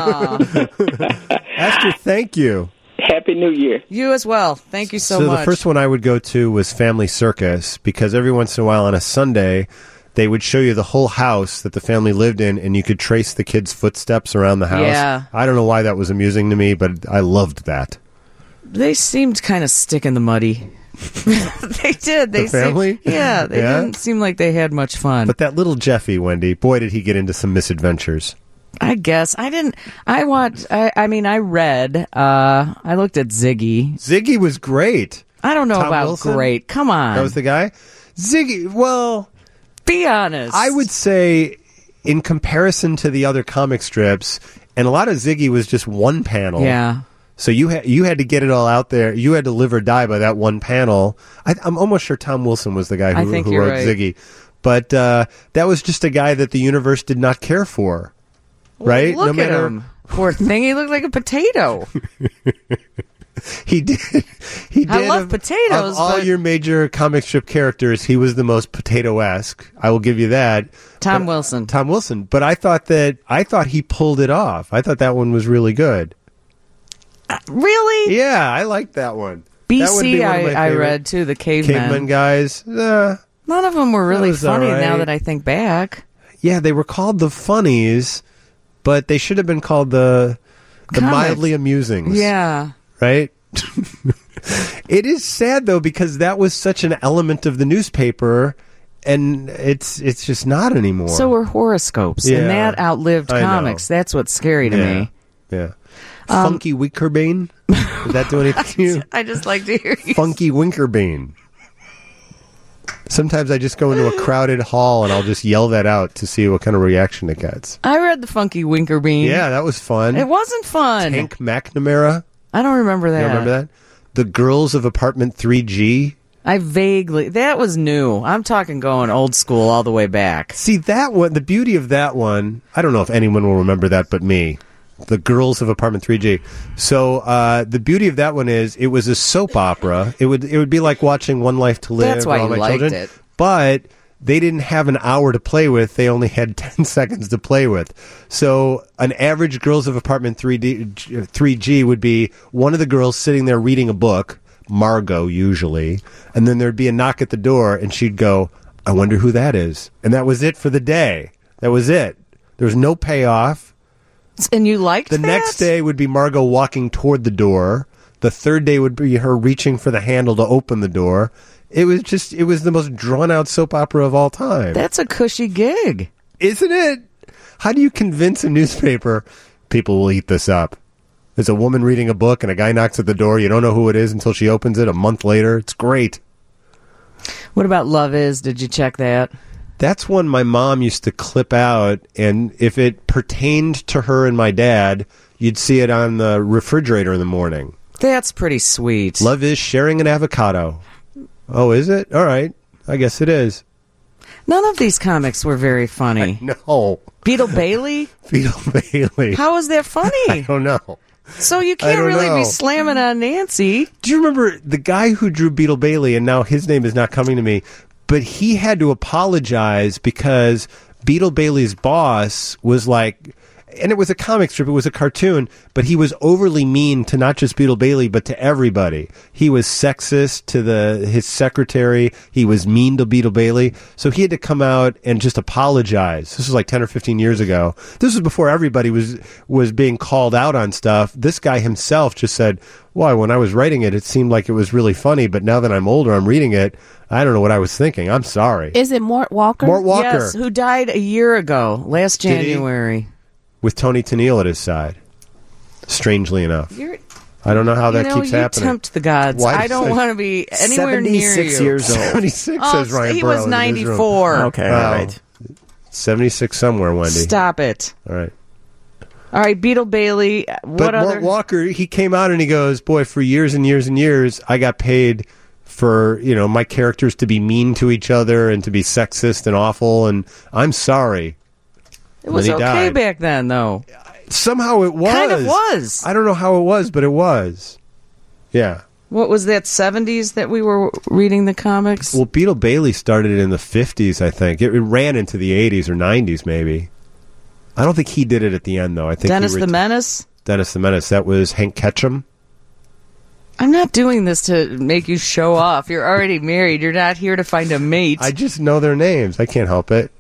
Esther, thank you. Happy New Year. You as well. Thank you so much. So the first one I would go to was Family Circus, because every once in a while on a Sunday, they would show you the whole house that the family lived in, and you could trace the kids' footsteps around the house. Yeah. I don't know why that was amusing to me, but I loved that. They seemed kind of stick in the muddy. They did. The family? They didn't seem like they had much fun. But that little Jeffy, Wendy, boy, did he get into some misadventures. I guess. I didn't. I watched. I read. I looked at Ziggy. Ziggy was great. I don't know Tom about Wilson? Great. Come on. That was the guy? Ziggy, well, be honest. I would say, in comparison to the other comic strips, and a lot of Ziggy was just one panel. Yeah. So you had to get it all out there. You had to live or die by that one panel. I'm almost sure Tom Wilson was the guy who wrote right. Ziggy. But that was just a guy that the universe did not care for. Right? Look at him. Poor thing. He looked like a potato. He did. I love potatoes. Of all your major comic strip characters, he was the most potato-esque. I will give you that. Tom Wilson. But I thought he pulled it off. I thought that one was really good. Really? Yeah, I liked that one. BC, I read too, the cavemen guys. None of them were really funny now that I think back. Yeah, they were called the funnies, but they should have been called the mildly amusings. Yeah. Right? It is sad, though, because that was such an element of the newspaper, and it's just not anymore. So were horoscopes, and that outlived comics. That's what's scary to me. Yeah. Funky Winkerbane? Did that do anything to you? I just like to hear you. Funky Winkerbane. Sometimes I just go into a crowded hall and I'll just yell that out to see what kind of reaction it gets. I read the Funky Winkerbane. Yeah, that was fun. It wasn't fun. Tank McNamara. I don't remember that. You don't remember that? The Girls of Apartment 3G. That was new. I'm talking going old school all the way back. See, that one, the beauty of that one, I don't know if anyone will remember that but me. The Girls of Apartment 3G. So the beauty of that one is it was a soap opera. It would be like watching One Life to Live. That's why All you My liked Children. it. But they didn't have an hour to play with. They only had 10 seconds to play with. So an average Girls of Apartment 3G would be one of the girls sitting there reading a book, Margot usually, and then there'd be a knock at the door and she'd go, I wonder who that is. And that was it for the day. That was it. There was no payoff. And you liked the that? next day would be Margot walking toward the door. The third day would be her reaching for the handle to open the door. It was the most drawn-out soap opera of all time. That's a cushy gig. Isn't it? How do you convince a newspaper people will eat this up? There's a woman reading a book and a guy knocks at the door. You don't know who it is until she opens it a month later. It's great. What about Love Is? Did you check that? That's one my mom used to clip out, and if it pertained to her and my dad, you'd see it on the refrigerator in the morning. That's pretty sweet. Love Is sharing an avocado. Oh, is it? All right. I guess it is. None of these comics were very funny. No. Beetle Bailey? Beetle Bailey. How is that funny? I don't know. So you can't really be slamming on Nancy. Do you remember the guy who drew Beetle Bailey, and now his name is not coming to me, but he had to apologize because Beetle Bailey's boss was like, and it was a comic strip, it was a cartoon, but he was overly mean to not just Beetle Bailey, but to everybody. He was sexist to his secretary. He was mean to Beetle Bailey. So he had to come out and just apologize. This was like 10 or 15 years ago. This was before everybody was being called out on stuff. This guy himself just said, well, when I was writing it, it seemed like it was really funny, but now that I'm older, I'm reading it, I don't know what I was thinking. I'm sorry. Is it Mort Walker? Mort Walker. Yes, who died a year ago, last January. With Tony Tennille at his side, strangely enough. I don't know how that keeps happening. You tempt the gods. I don't want to be anywhere near you. 76 years old. 76, says Ryan He Burrow was in his 94. room. Okay, all right. 76 somewhere, Wendy. Stop it. All right. All right, Beetle Bailey. But Mort Walker, he came out and he goes, boy, for years and years and years, I got paid for, my characters to be mean to each other and to be sexist and awful, and I'm sorry. It was okay back then, though. Somehow it was. Kind of was. I don't know how it was, but it was. Yeah. What was that, 70s that we were reading the comics? Well, Beetle Bailey started it in the 50s, I think. It ran into the 80s or 90s, maybe. I don't think he did it at the end, though. I think Dennis the Menace? Dennis the Menace. That was Hank Ketchum. I'm not doing this to make you show off. You're already married. You're not here to find a mate. I just know their names. I can't help it.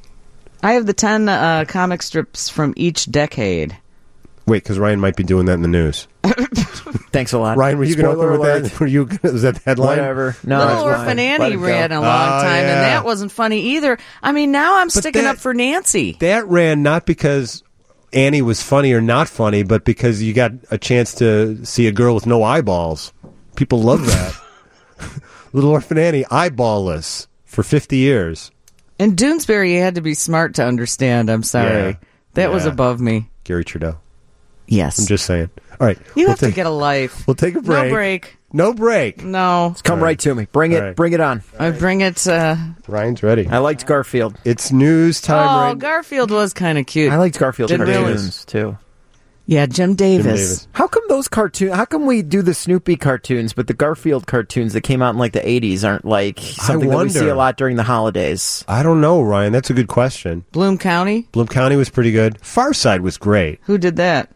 I have the 10 comic strips from each decade. Wait, because Ryan might be doing that in the news. Thanks a lot. Ryan, were you going to open with that? Was that the headline? Whatever. No, Little Orphan Annie ran a long time, and that wasn't funny either. I mean, now I'm sticking up for Nancy. That ran not because Annie was funny or not funny, but because you got a chance to see a girl with no eyeballs. People love that. Little Orphan Annie, eyeballless for 50 years. In Doonesbury, you had to be smart to understand. I'm sorry. That was above me. Gary Trudeau. Yes. I'm just saying. All right. You have to get a life. We'll take a break. No break. No break. No. Come right to me. Bring it. Bring it on. I bring it. Ryan's ready. I liked Garfield. It's news time. Oh, Garfield was kind of cute. I liked Garfield Jim cartoons too. Yeah, Jim Davis. How come those cartoons? How come we do the Snoopy cartoons, but the Garfield cartoons that came out in like the 80s aren't like something that we see a lot during the holidays? I don't know, Ryan. That's a good question. Bloom County? Bloom County was pretty good. Far Side was great. Who did that?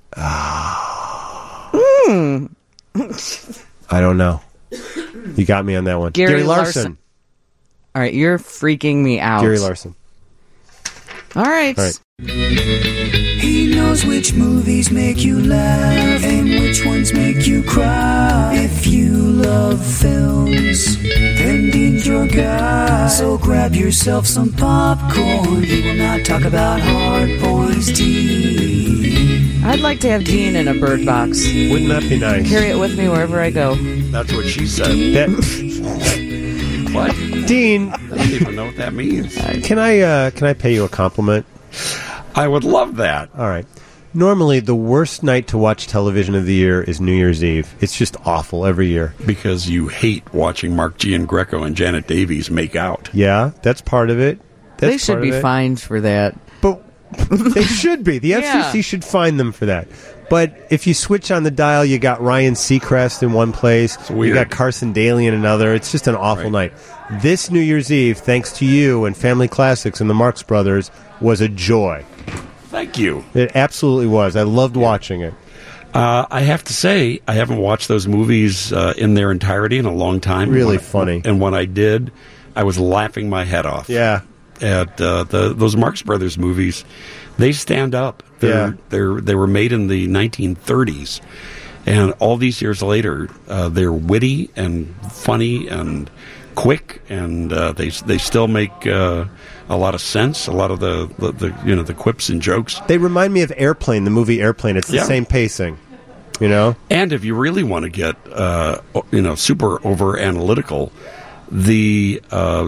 I don't know. You got me on that one. Gary Larson. All right, you're freaking me out. Gary Larson. All right. He knows which movies make you laugh and which ones make you cry. If you love films, then Dean's your guy. So grab yourself some popcorn. He will not talk about Hard Boys Dean. I'd like to have Dean in a Bird Box. Wouldn't that be nice? Carry it with me wherever I go. That's what she said. What? Dean, I don't even know what that means. Can I pay you a compliment? I would love that. All right. Normally, the worst night to watch television of the year is New Year's Eve. It's just awful every year. Because you hate watching Mark Giangreco and Janet Davies make out. Yeah, that's part of it. They should be fined for that. But they should be. The FCC should fine them for that. But if you switch on the dial, you got Ryan Seacrest in one place. You got Carson Daly in another. It's just an awful night. This New Year's Eve, thanks to you and Family Classics and the Marx Brothers, was a joy. Thank you. It absolutely was. I loved watching it. I have to say, I haven't watched those movies in their entirety in a long time. Really funny. And when I did, I was laughing my head off. Yeah. At those Marx Brothers movies. They stand up. They were made in the 1930s. And all these years later, they're witty and funny and quick, and they still make a lot of sense. A lot of the quips and jokes. They remind me of Airplane, the movie Airplane. It's the same pacing, And if you really want to get super over analytical, the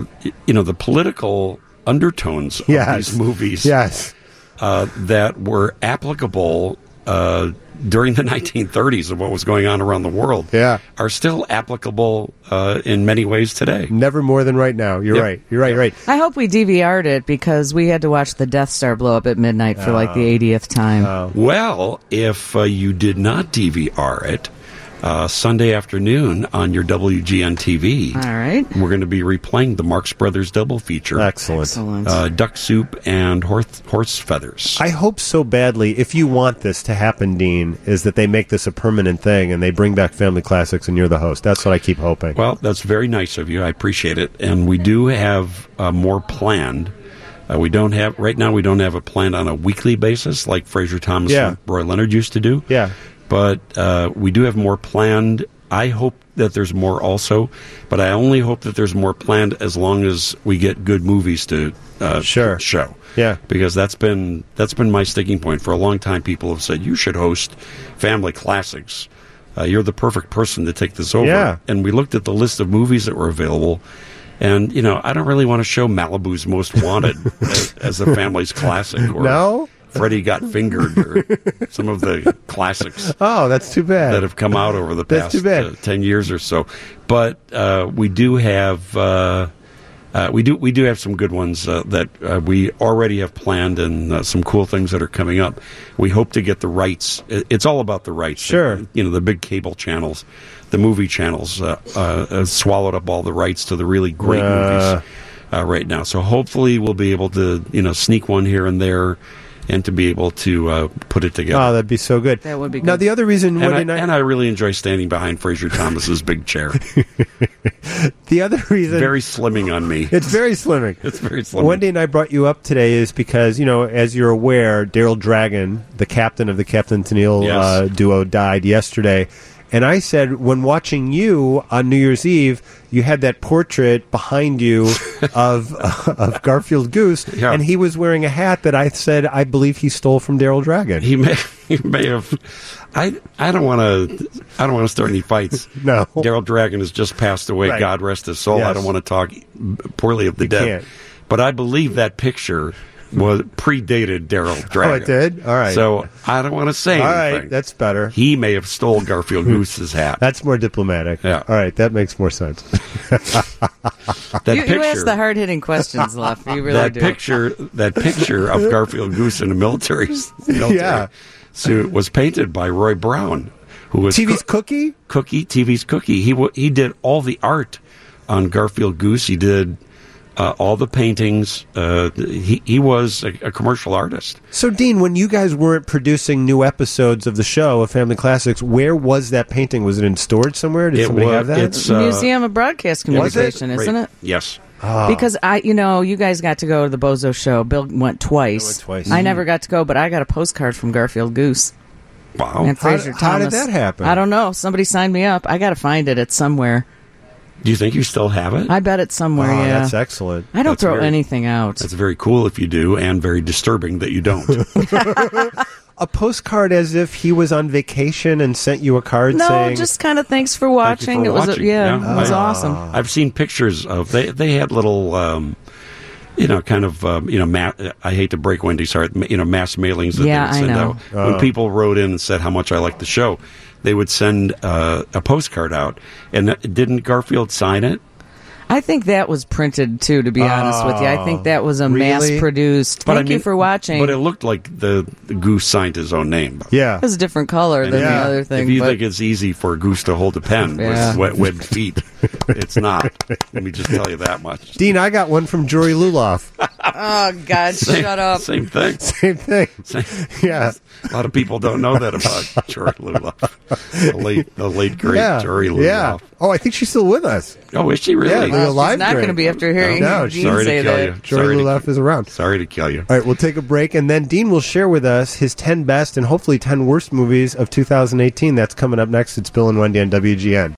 political undertones of these movies, that were applicable during the 1930s of what was going on around the world, are still applicable in many ways today. Never more than right now. You're right. You're right. I hope we DVR'd it because we had to watch the Death Star blow up at midnight for like the 80th time. Well, if you did not DVR it, Sunday afternoon on your WGN TV. All right. We're going to be replaying the Marx Brothers double feature. Excellent. Duck Soup and Horse Feathers. I hope so badly, if you want this to happen, Dean, is that they make this a permanent thing and they bring back Family Classics and you're the host. That's what I keep hoping. Well, that's very nice of you. I appreciate it. And we do have more planned. We don't have a plan on a weekly basis like Fraser Thomas and Roy Leonard used to do. Yeah. But we do have more planned. I hope that there's more also, but I only hope that there's more planned as long as we get good movies to show. Yeah, because that's been my sticking point for a long time. People have said you should host Family Classics. You're the perfect person to take this over. Yeah. And we looked at the list of movies that were available. And, I don't really want to show Malibu's Most Wanted as a family's classic. Or no? Freddie Got Fingered, or some of the classics. Oh, that's too bad. That have come out over the past 10 years or so. But we do have we do have some good ones that we already have planned, and some cool things that are coming up. We hope to get the rights. It's all about the rights. Sure. The big cable channels, the movie channels, swallowed up all the rights to the really great movies right now. So hopefully we'll be able to sneak one here and there, and to be able to put it together. Oh, that'd be so good. That would be good. Now, the other reason... And I really enjoy standing behind Fraser Thomas's big chair. The other reason... Very slimming on me. It's very slimming. It's very slimming. Wendy and I brought you up today is because, as you're aware, Daryl Dragon, the captain of the Captain Tennille duo, died yesterday. And I said, when watching you on New Year's Eve, you had that portrait behind you of Garfield Goose, and he was wearing a hat that I said I believe he stole from Daryl Dragon. He may have. I don't want to start any fights. No, Daryl Dragon has just passed away. Right. God rest his soul. Yes. I don't want to talk poorly of the dead. Can't. But I believe that picture was predated Daryl Dragon. Oh, it did? All right. So I don't want to say anything. All right, that's better. He may have stole Garfield Goose's hat. That's more diplomatic. Yeah. All right, that makes more sense. You ask the hard-hitting questions, Luff. You really do. That picture of Garfield Goose in a military suit was painted by Roy Brown, who was TV's Cookie? TV's Cookie. He did all the art on Garfield Goose. He did all the paintings. He was a commercial artist. So, Dean, when you guys weren't producing new episodes of the show of Family Classics, where was that painting? Was it in storage somewhere? Did somebody have that? It's Museum of Broadcast Communication, isn't it? Yes. Oh. Because you guys got to go to the Bozo show. Bill went twice. I never got to go, but I got a postcard from Garfield Goose. Wow. And Fraser Thomas. How did that happen? I don't know. Somebody signed me up. I got to find it at somewhere. Do you think you still have it? I bet it's somewhere, yeah. That's excellent. I don't throw anything out. That's very cool if you do, and very disturbing that you don't. A postcard as if he was on vacation and sent you a card saying... No, just kind of thanks for watching. It was awesome. I've seen pictures of... They had little... I hate to break Wendy's heart, mass mailings that they would send out. When people wrote in and said how much I liked the show, they would send a postcard out. And didn't Garfield sign it? I think that was printed, too, to be honest with you. I think that was a mass-produced... Thank you for watching. But it looked like the Goose signed his own name. Yeah. It was a different color than the other thing. If you think it's easy for a goose to hold a pen with wet feet, it's not. Let me just tell you that much. Dean, I got one from Jory Luloff. Oh, God, shut up. Same thing. Same thing. Yeah. A lot of people don't know that about Jory Luloff. The late great Jory Luloff. Yeah. Oh, I think she's still with us. Oh, is she really? Yeah, She's not going to be after hearing Dean say that. Jory Luloff is around. Sorry to kill you. All right, we'll take a break, and then Dean will share with us his 10 best and hopefully 10 worst movies of 2018. That's coming up next. It's Bill and Wendy on WGN.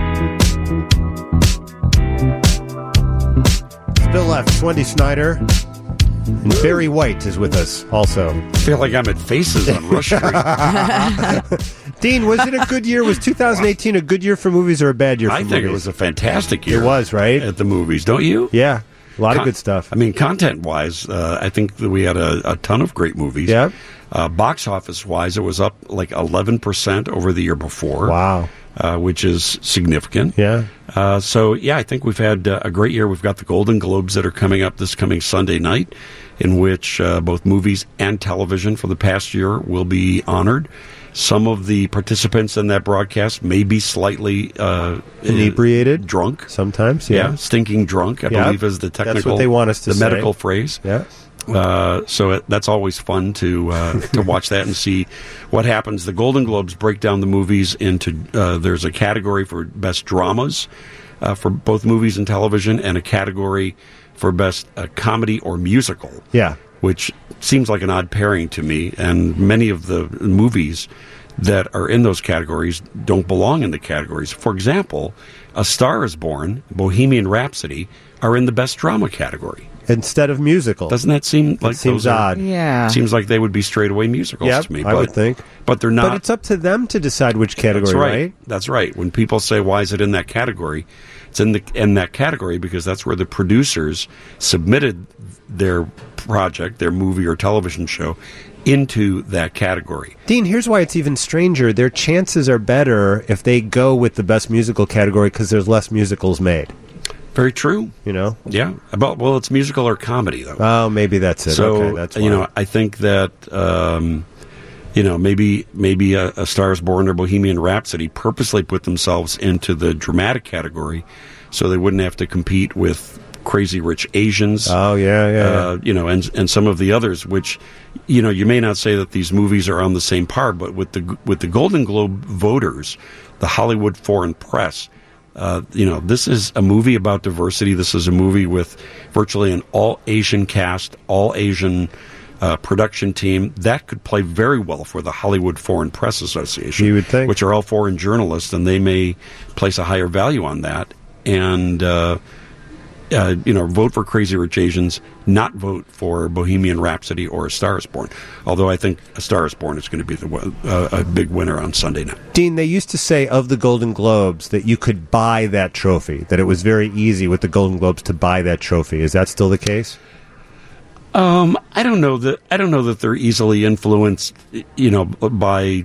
It's Bill Left. It's Wendy Snyder. And Barry White is with us also. I feel like I'm at Faces on Rush Street. Dean, was it a good year? Was 2018 a good year for movies or a bad year for movies? I think it was a fantastic year. It was, right? At the movies, don't you? Yeah. A lot of good stuff. I mean, content-wise, I think that we had a ton of great movies. Yeah. Box office-wise, it was up like 11% over the year before. Wow. Which is significant. Yeah. So, I think we've had a great year. We've got the Golden Globes that are coming up this coming Sunday night, in which both movies and television for the past year will be honored. Some of the participants in that broadcast may be slightly inebriated, drunk. Sometimes, yeah. Stinking drunk, I believe is the technical, that's what they want us to the say. medical phrase. Yeah. So that's always fun to watch that and see what happens. The Golden Globes break down the movies into there's a category for best dramas for both movies and television, and a category for best comedy or musical. Yeah. Which seems like an odd pairing to me, and many of the movies that are in those categories don't belong in the categories. For example, A Star is Born, Bohemian Rhapsody are in the best drama category. Instead of musical. Doesn't that seem like seems odd? Yeah. Seems like they would be straightaway musicals to me. I would think. But they're not. But it's up to them to decide which category, That's right. right? That's right. When people say, why is it in that category? It's in that category because that's where the producers submitted their project, their movie or television show, into that category. Dean, here's why it's even stranger. Their chances are better if they go with the best musical category because there's less musicals made. Very true. You know? Yeah. Well, it's musical or comedy, though. Oh, maybe that's it. So, okay, that's why. I think that, maybe a Star is Born or Bohemian Rhapsody purposely put themselves into the dramatic category so they wouldn't have to compete with Crazy Rich Asians. Oh, yeah. And some of the others, which, you may not say that these movies are on the same par, but with the Golden Globe voters, the Hollywood Foreign Press, this is a movie about diversity. This is a movie with virtually an all-Asian cast, all-Asian production team. That could play very well for the Hollywood Foreign Press Association. You would think. Which are all foreign journalists, and they may place a higher value on that. And, vote for Crazy Rich Asians, not vote for Bohemian Rhapsody or A Star is Born. Although I think A Star is Born is going to be a big winner on Sunday night. Dean, they used to say of the Golden Globes that you could buy that trophy, that it was very easy with the Golden Globes to buy that trophy. Is that still the case? I don't know that they're easily influenced, by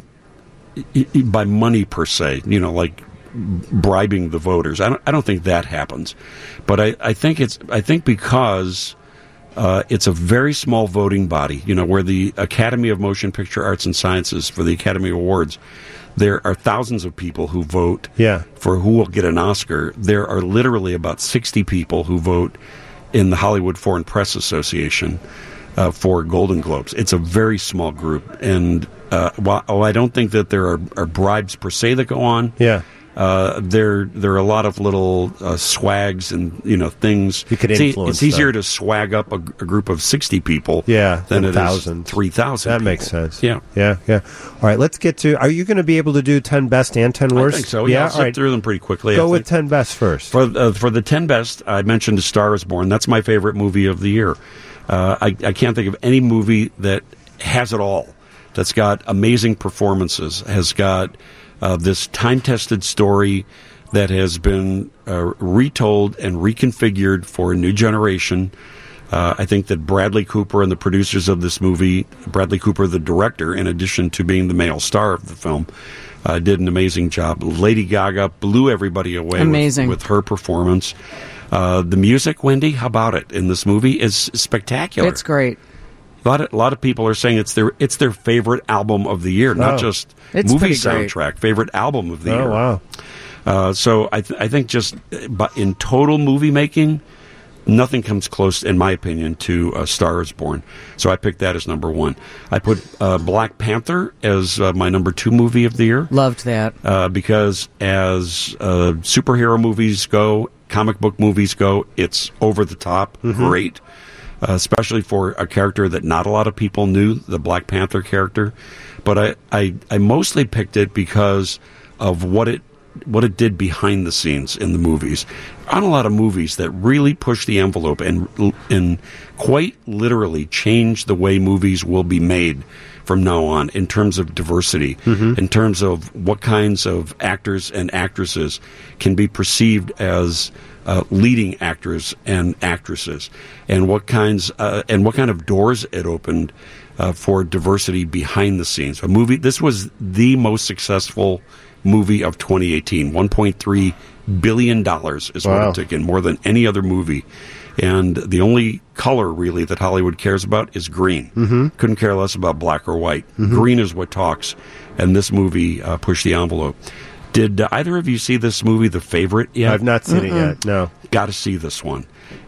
money per se, like bribing the voters. I don't think that happens, but I think because it's a very small voting body, where the Academy of Motion Picture Arts and Sciences for the Academy Awards, there are thousands of people who vote for who will get an Oscar. There are literally about 60 people who vote in the Hollywood Foreign Press Association for Golden Globes. It's a very small group, and while I don't think that there are bribes per se that go on, there are a lot of little swags and things. You could influence. It's easier to swag up a group of 60 people than it is 3,000. That people. makes sense. Yeah. All right, let's get to. Are you going to be able to do 10 best and 10 worst? I think so. Yeah, I'll zip through them pretty quickly. Go with 10 best first. For the 10 best, I mentioned A Star is Born. That's my favorite movie of the year. I can't think of any movie that has it all. That's got amazing performances. Has got this time-tested story that has been retold and reconfigured for a new generation. I think that Bradley Cooper and the producers of this movie, Bradley Cooper, the director, in addition to being the male star of the film, did an amazing job. Lady Gaga blew everybody away with her performance. The music, Wendy, how about it? In this movie is spectacular. It's great. A lot of people are saying it's their favorite album of the year, not just movie soundtrack. Favorite album of the year. Oh, So I think just in total movie making, nothing comes close, in my opinion, to A Star Is Born. So I picked that as number 1. I put Black Panther as my number 2 movie of the year. Loved that. Because as superhero movies go, comic book movies go, it's over the top, great. Especially for a character that not a lot of people knew, the Black Panther character. But I mostly picked it because of what it did behind the scenes in the movies. On a lot of movies that really push the envelope and quite literally change the way movies will be made from now on in terms of diversity, in terms of what kinds of actors and actresses can be perceived as leading actors and actresses, and what kind of doors it opened for diversity behind the scenes. This was the most successful movie of 2018. $1.3 billion is what it took in, more than any other movie. And the only color, really, that Hollywood cares about is green. Couldn't care less about black or white. Green is what talks, and this movie pushed the envelope. Did either of you see this movie, The Favorite, yet? I've not seen it yet, no. Got to see this one.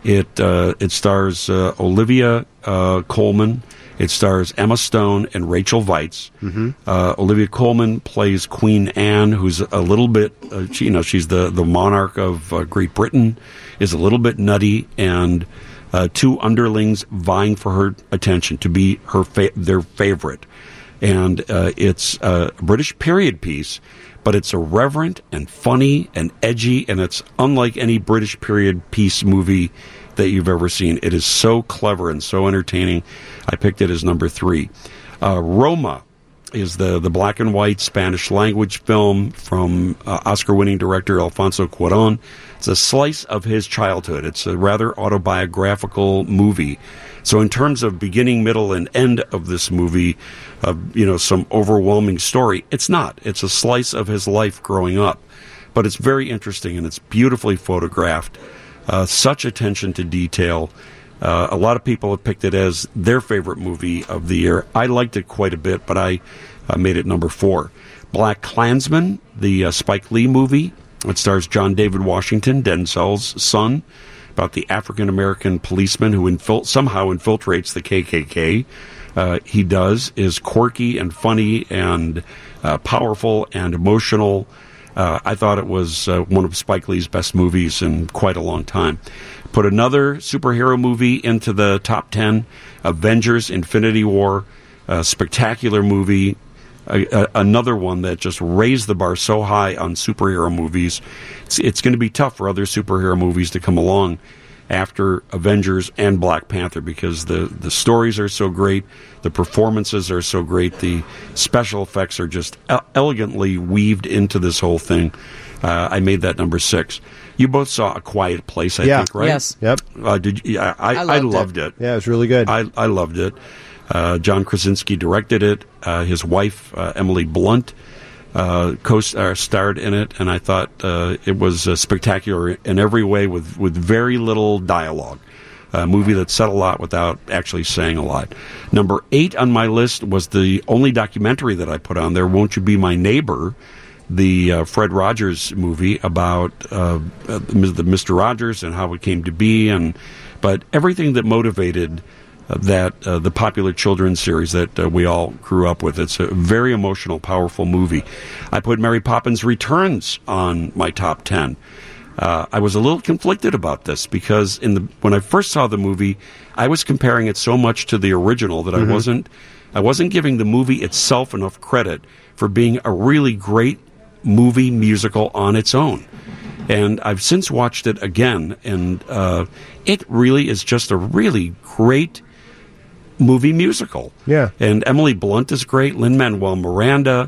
It stars Olivia Colman. It stars Emma Stone and Rachel Weisz. Olivia Colman plays Queen Anne, who's a little bit, she's the monarch of Great Britain, is a little bit nutty, and 2 underlings vying for her attention to be their favorite. And it's a British period piece, but it's irreverent and funny and edgy, and it's unlike any British period piece movie that you've ever seen. It is so clever and so entertaining. I picked it as number 3. Roma is the black and white Spanish language film from Oscar-winning director Alfonso Cuarón. It's a slice of his childhood. It's a rather autobiographical movie. So in terms of beginning, middle, and end of this movie, some overwhelming story, it's not. It's a slice of his life growing up. But it's very interesting, and it's beautifully photographed. Such attention to detail. A lot of people have picked it as their favorite movie of the year. I liked it quite a bit, but I made it number 4. Black Klansman, the Spike Lee movie. It stars John David Washington, Denzel's son, about the African-American policeman who somehow infiltrates the KKK. He is quirky and funny and powerful and emotional. I thought it was one of Spike Lee's best movies in quite a long time. Put another superhero movie into the top 10, Avengers: Infinity War, a spectacular movie, another one that just raised the bar so high on superhero movies. It's going to be tough for other superhero movies to come along after Avengers and Black Panther, because the stories are so great, the performances are so great, the special effects are just elegantly weaved into this whole thing. I made that number 6. You both saw A Quiet Place, I think, right? Yes. Yep. Did you? I loved it. Yeah, it was really good. I loved it. John Krasinski directed it. His wife, Emily Blunt, starred in it, and I thought it was spectacular in every way with very little dialogue. A movie that said a lot without actually saying a lot. Number 8 on my list was the only documentary that I put on there, Won't You Be My Neighbor, the Fred Rogers movie about the Mr. Rogers and how it came to be, but everything that motivated the popular children's series that we all grew up with. It's a very emotional, powerful movie. I put Mary Poppins Returns on my top 10. I was a little conflicted about this because when I first saw the movie, I was comparing it so much to the original that I wasn't giving the movie itself enough credit for being a really great movie musical on its own. And I've since watched it again, and it really is just a really great movie musical. Yeah. And Emily Blunt is great, Lin-Manuel Miranda,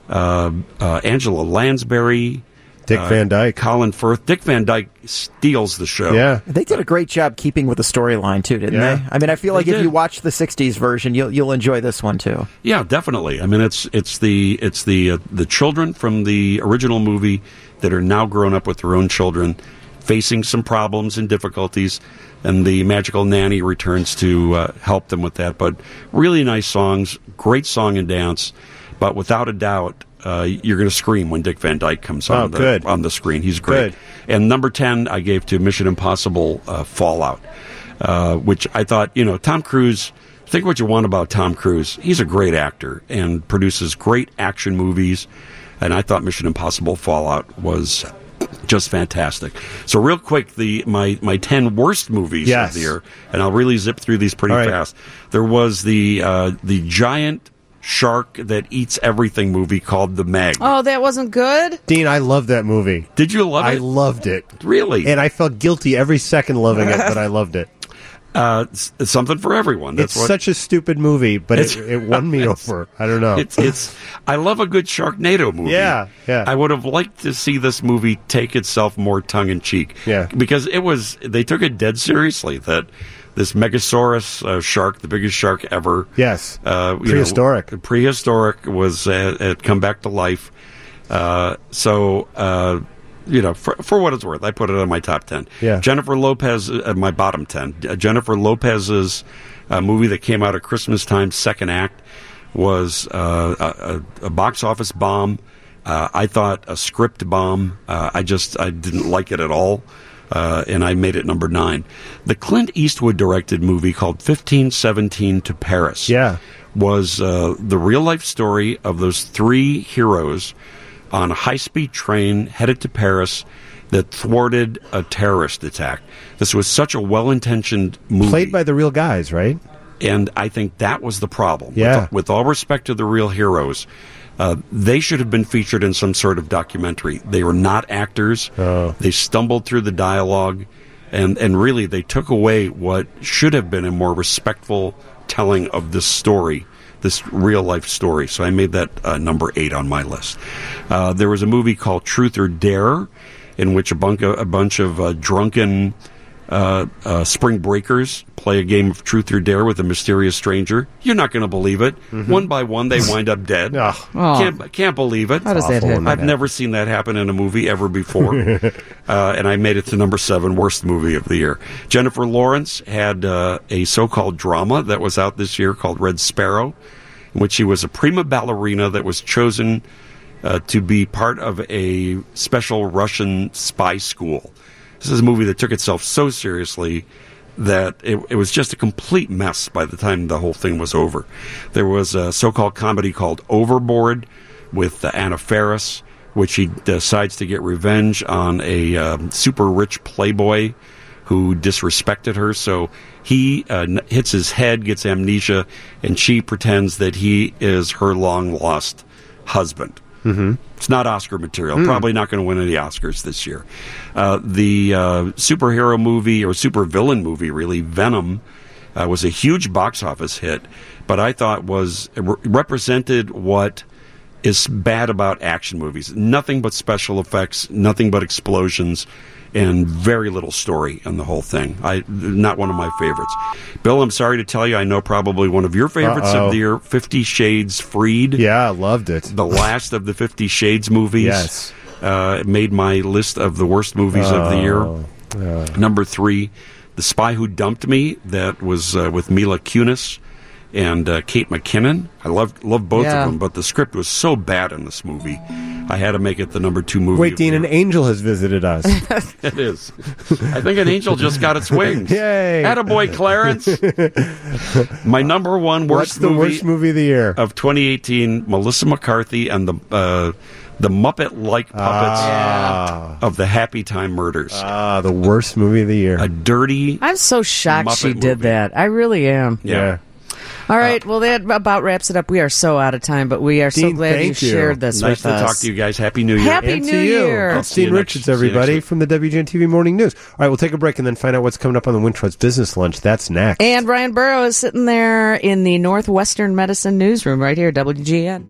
Angela Lansbury, Dick Van Dyke, Colin Firth. Dick Van Dyke steals the show. Yeah, they did a great job keeping with the storyline too, didn't they? I mean, I feel like if you watch the '60s version, you'll enjoy this one too. Yeah, definitely. I mean, it's the children from the original movie that are now grown up with their own children, facing some problems and difficulties, and the magical nanny returns to help them with that. But really nice songs, great song and dance, but without a doubt, you're going to scream when Dick Van Dyke comes on the screen. He's great. Good. And number 10, I gave to Mission Impossible Fallout, which I thought, Tom Cruise, think what you want about Tom Cruise. He's a great actor and produces great action movies, and I thought Mission Impossible Fallout was just fantastic. So real quick, my 10 worst movies of the year, and I'll really zip through these pretty fast. There was the giant shark that eats everything movie called The Meg. Oh, that wasn't good? Dean, I loved that movie. Did you love it? I loved it. Really? And I felt guilty every second loving it, but I loved it. It's something for everyone. It's such a stupid movie, but it won me over. I don't know. I love a good Sharknado movie. Yeah. I would have liked to see this movie take itself more tongue in cheek. Yeah. Because they took it dead seriously. That this Megasaurus shark, the biggest shark ever. Yes. Prehistoric. Prehistoric was had come back to life. For what it's worth, I put it on my top 10. Yeah. Jennifer Lopez, my bottom 10. Jennifer Lopez's movie that came out at Christmas time, Second Act, was a box office bomb. I thought a script bomb. I didn't like it at all, and I made it number 9. The Clint Eastwood directed movie called 1517 to Paris was the real life story of those 3 heroes on a high-speed train headed to Paris that thwarted a terrorist attack. This was such a well-intentioned movie. Played by the real guys, right? And I think that was the problem. Yeah. With all respect to the real heroes, they should have been featured in some sort of documentary. They were not actors. Oh. They stumbled through the dialogue, and really they took away what should have been a more respectful telling of this story. This real-life story. So I made that number 8 on my list. There was a movie called Truth or Dare, in which a bunch of drunken spring breakers play a game of Truth or Dare with a mysterious stranger. You're not going to believe it. Mm-hmm. One by one, they wind up dead. Can't believe it. How does that happen? I've never seen that happen in a movie ever before. And I made it to number 7, worst movie of the year. Jennifer Lawrence had a so-called drama that was out this year called Red Sparrow, in which she was a prima ballerina that was chosen to be part of a special Russian spy school. This is a movie that took itself so seriously that it was just a complete mess by the time the whole thing was over. There was a so-called comedy called Overboard with Anna Faris, which she decides to get revenge on a super rich playboy who disrespected her. So he hits his head, gets amnesia, and she pretends that he is her long-lost husband. Mm-hmm. It's not Oscar material. Probably not going to win any Oscars this year. The superhero movie, or supervillain movie, really, Venom, was a huge box office hit, but I thought represented what is bad about action movies. Nothing but special effects, nothing but explosions, and very little story in the whole thing. Not one of my favorites. Bill, I'm sorry to tell you, I know probably one of your favorites of the year, 50 Shades Freed. Yeah, I loved it. The last of the 50 Shades movies. Yes. It made my list of the worst movies of the year. Number 3, The Spy Who Dumped Me, that was with Mila Kunis and Kate McKinnon. I loved both of them, but the script was so bad in this movie, I had to make it the number 2 movie. Wait, Dean, an angel has visited us. It is. I think an angel just got its wings. Yay! Attaboy, Clarence. My number 1 worst movie of the year of 2018, Melissa McCarthy and the Muppet-like puppets of the Happy Time Murders. The worst movie of the year. A dirty. I'm so shocked Muppet she did movie. that. I really am. Yeah. All right, well, that about wraps it up. We are so out of time, but we are so Dean, glad you thank you. shared this Nice with to us. talk to you guys. Happy New Year. Happy And New to you. Year. It's Dean Richards, everybody, from the WGN-TV Morning News. All right, we'll take a break and then find out what's coming up on the Wintrust Business Lunch. That's next. And Ryan Burrow is sitting there in the Northwestern Medicine Newsroom right here, WGN.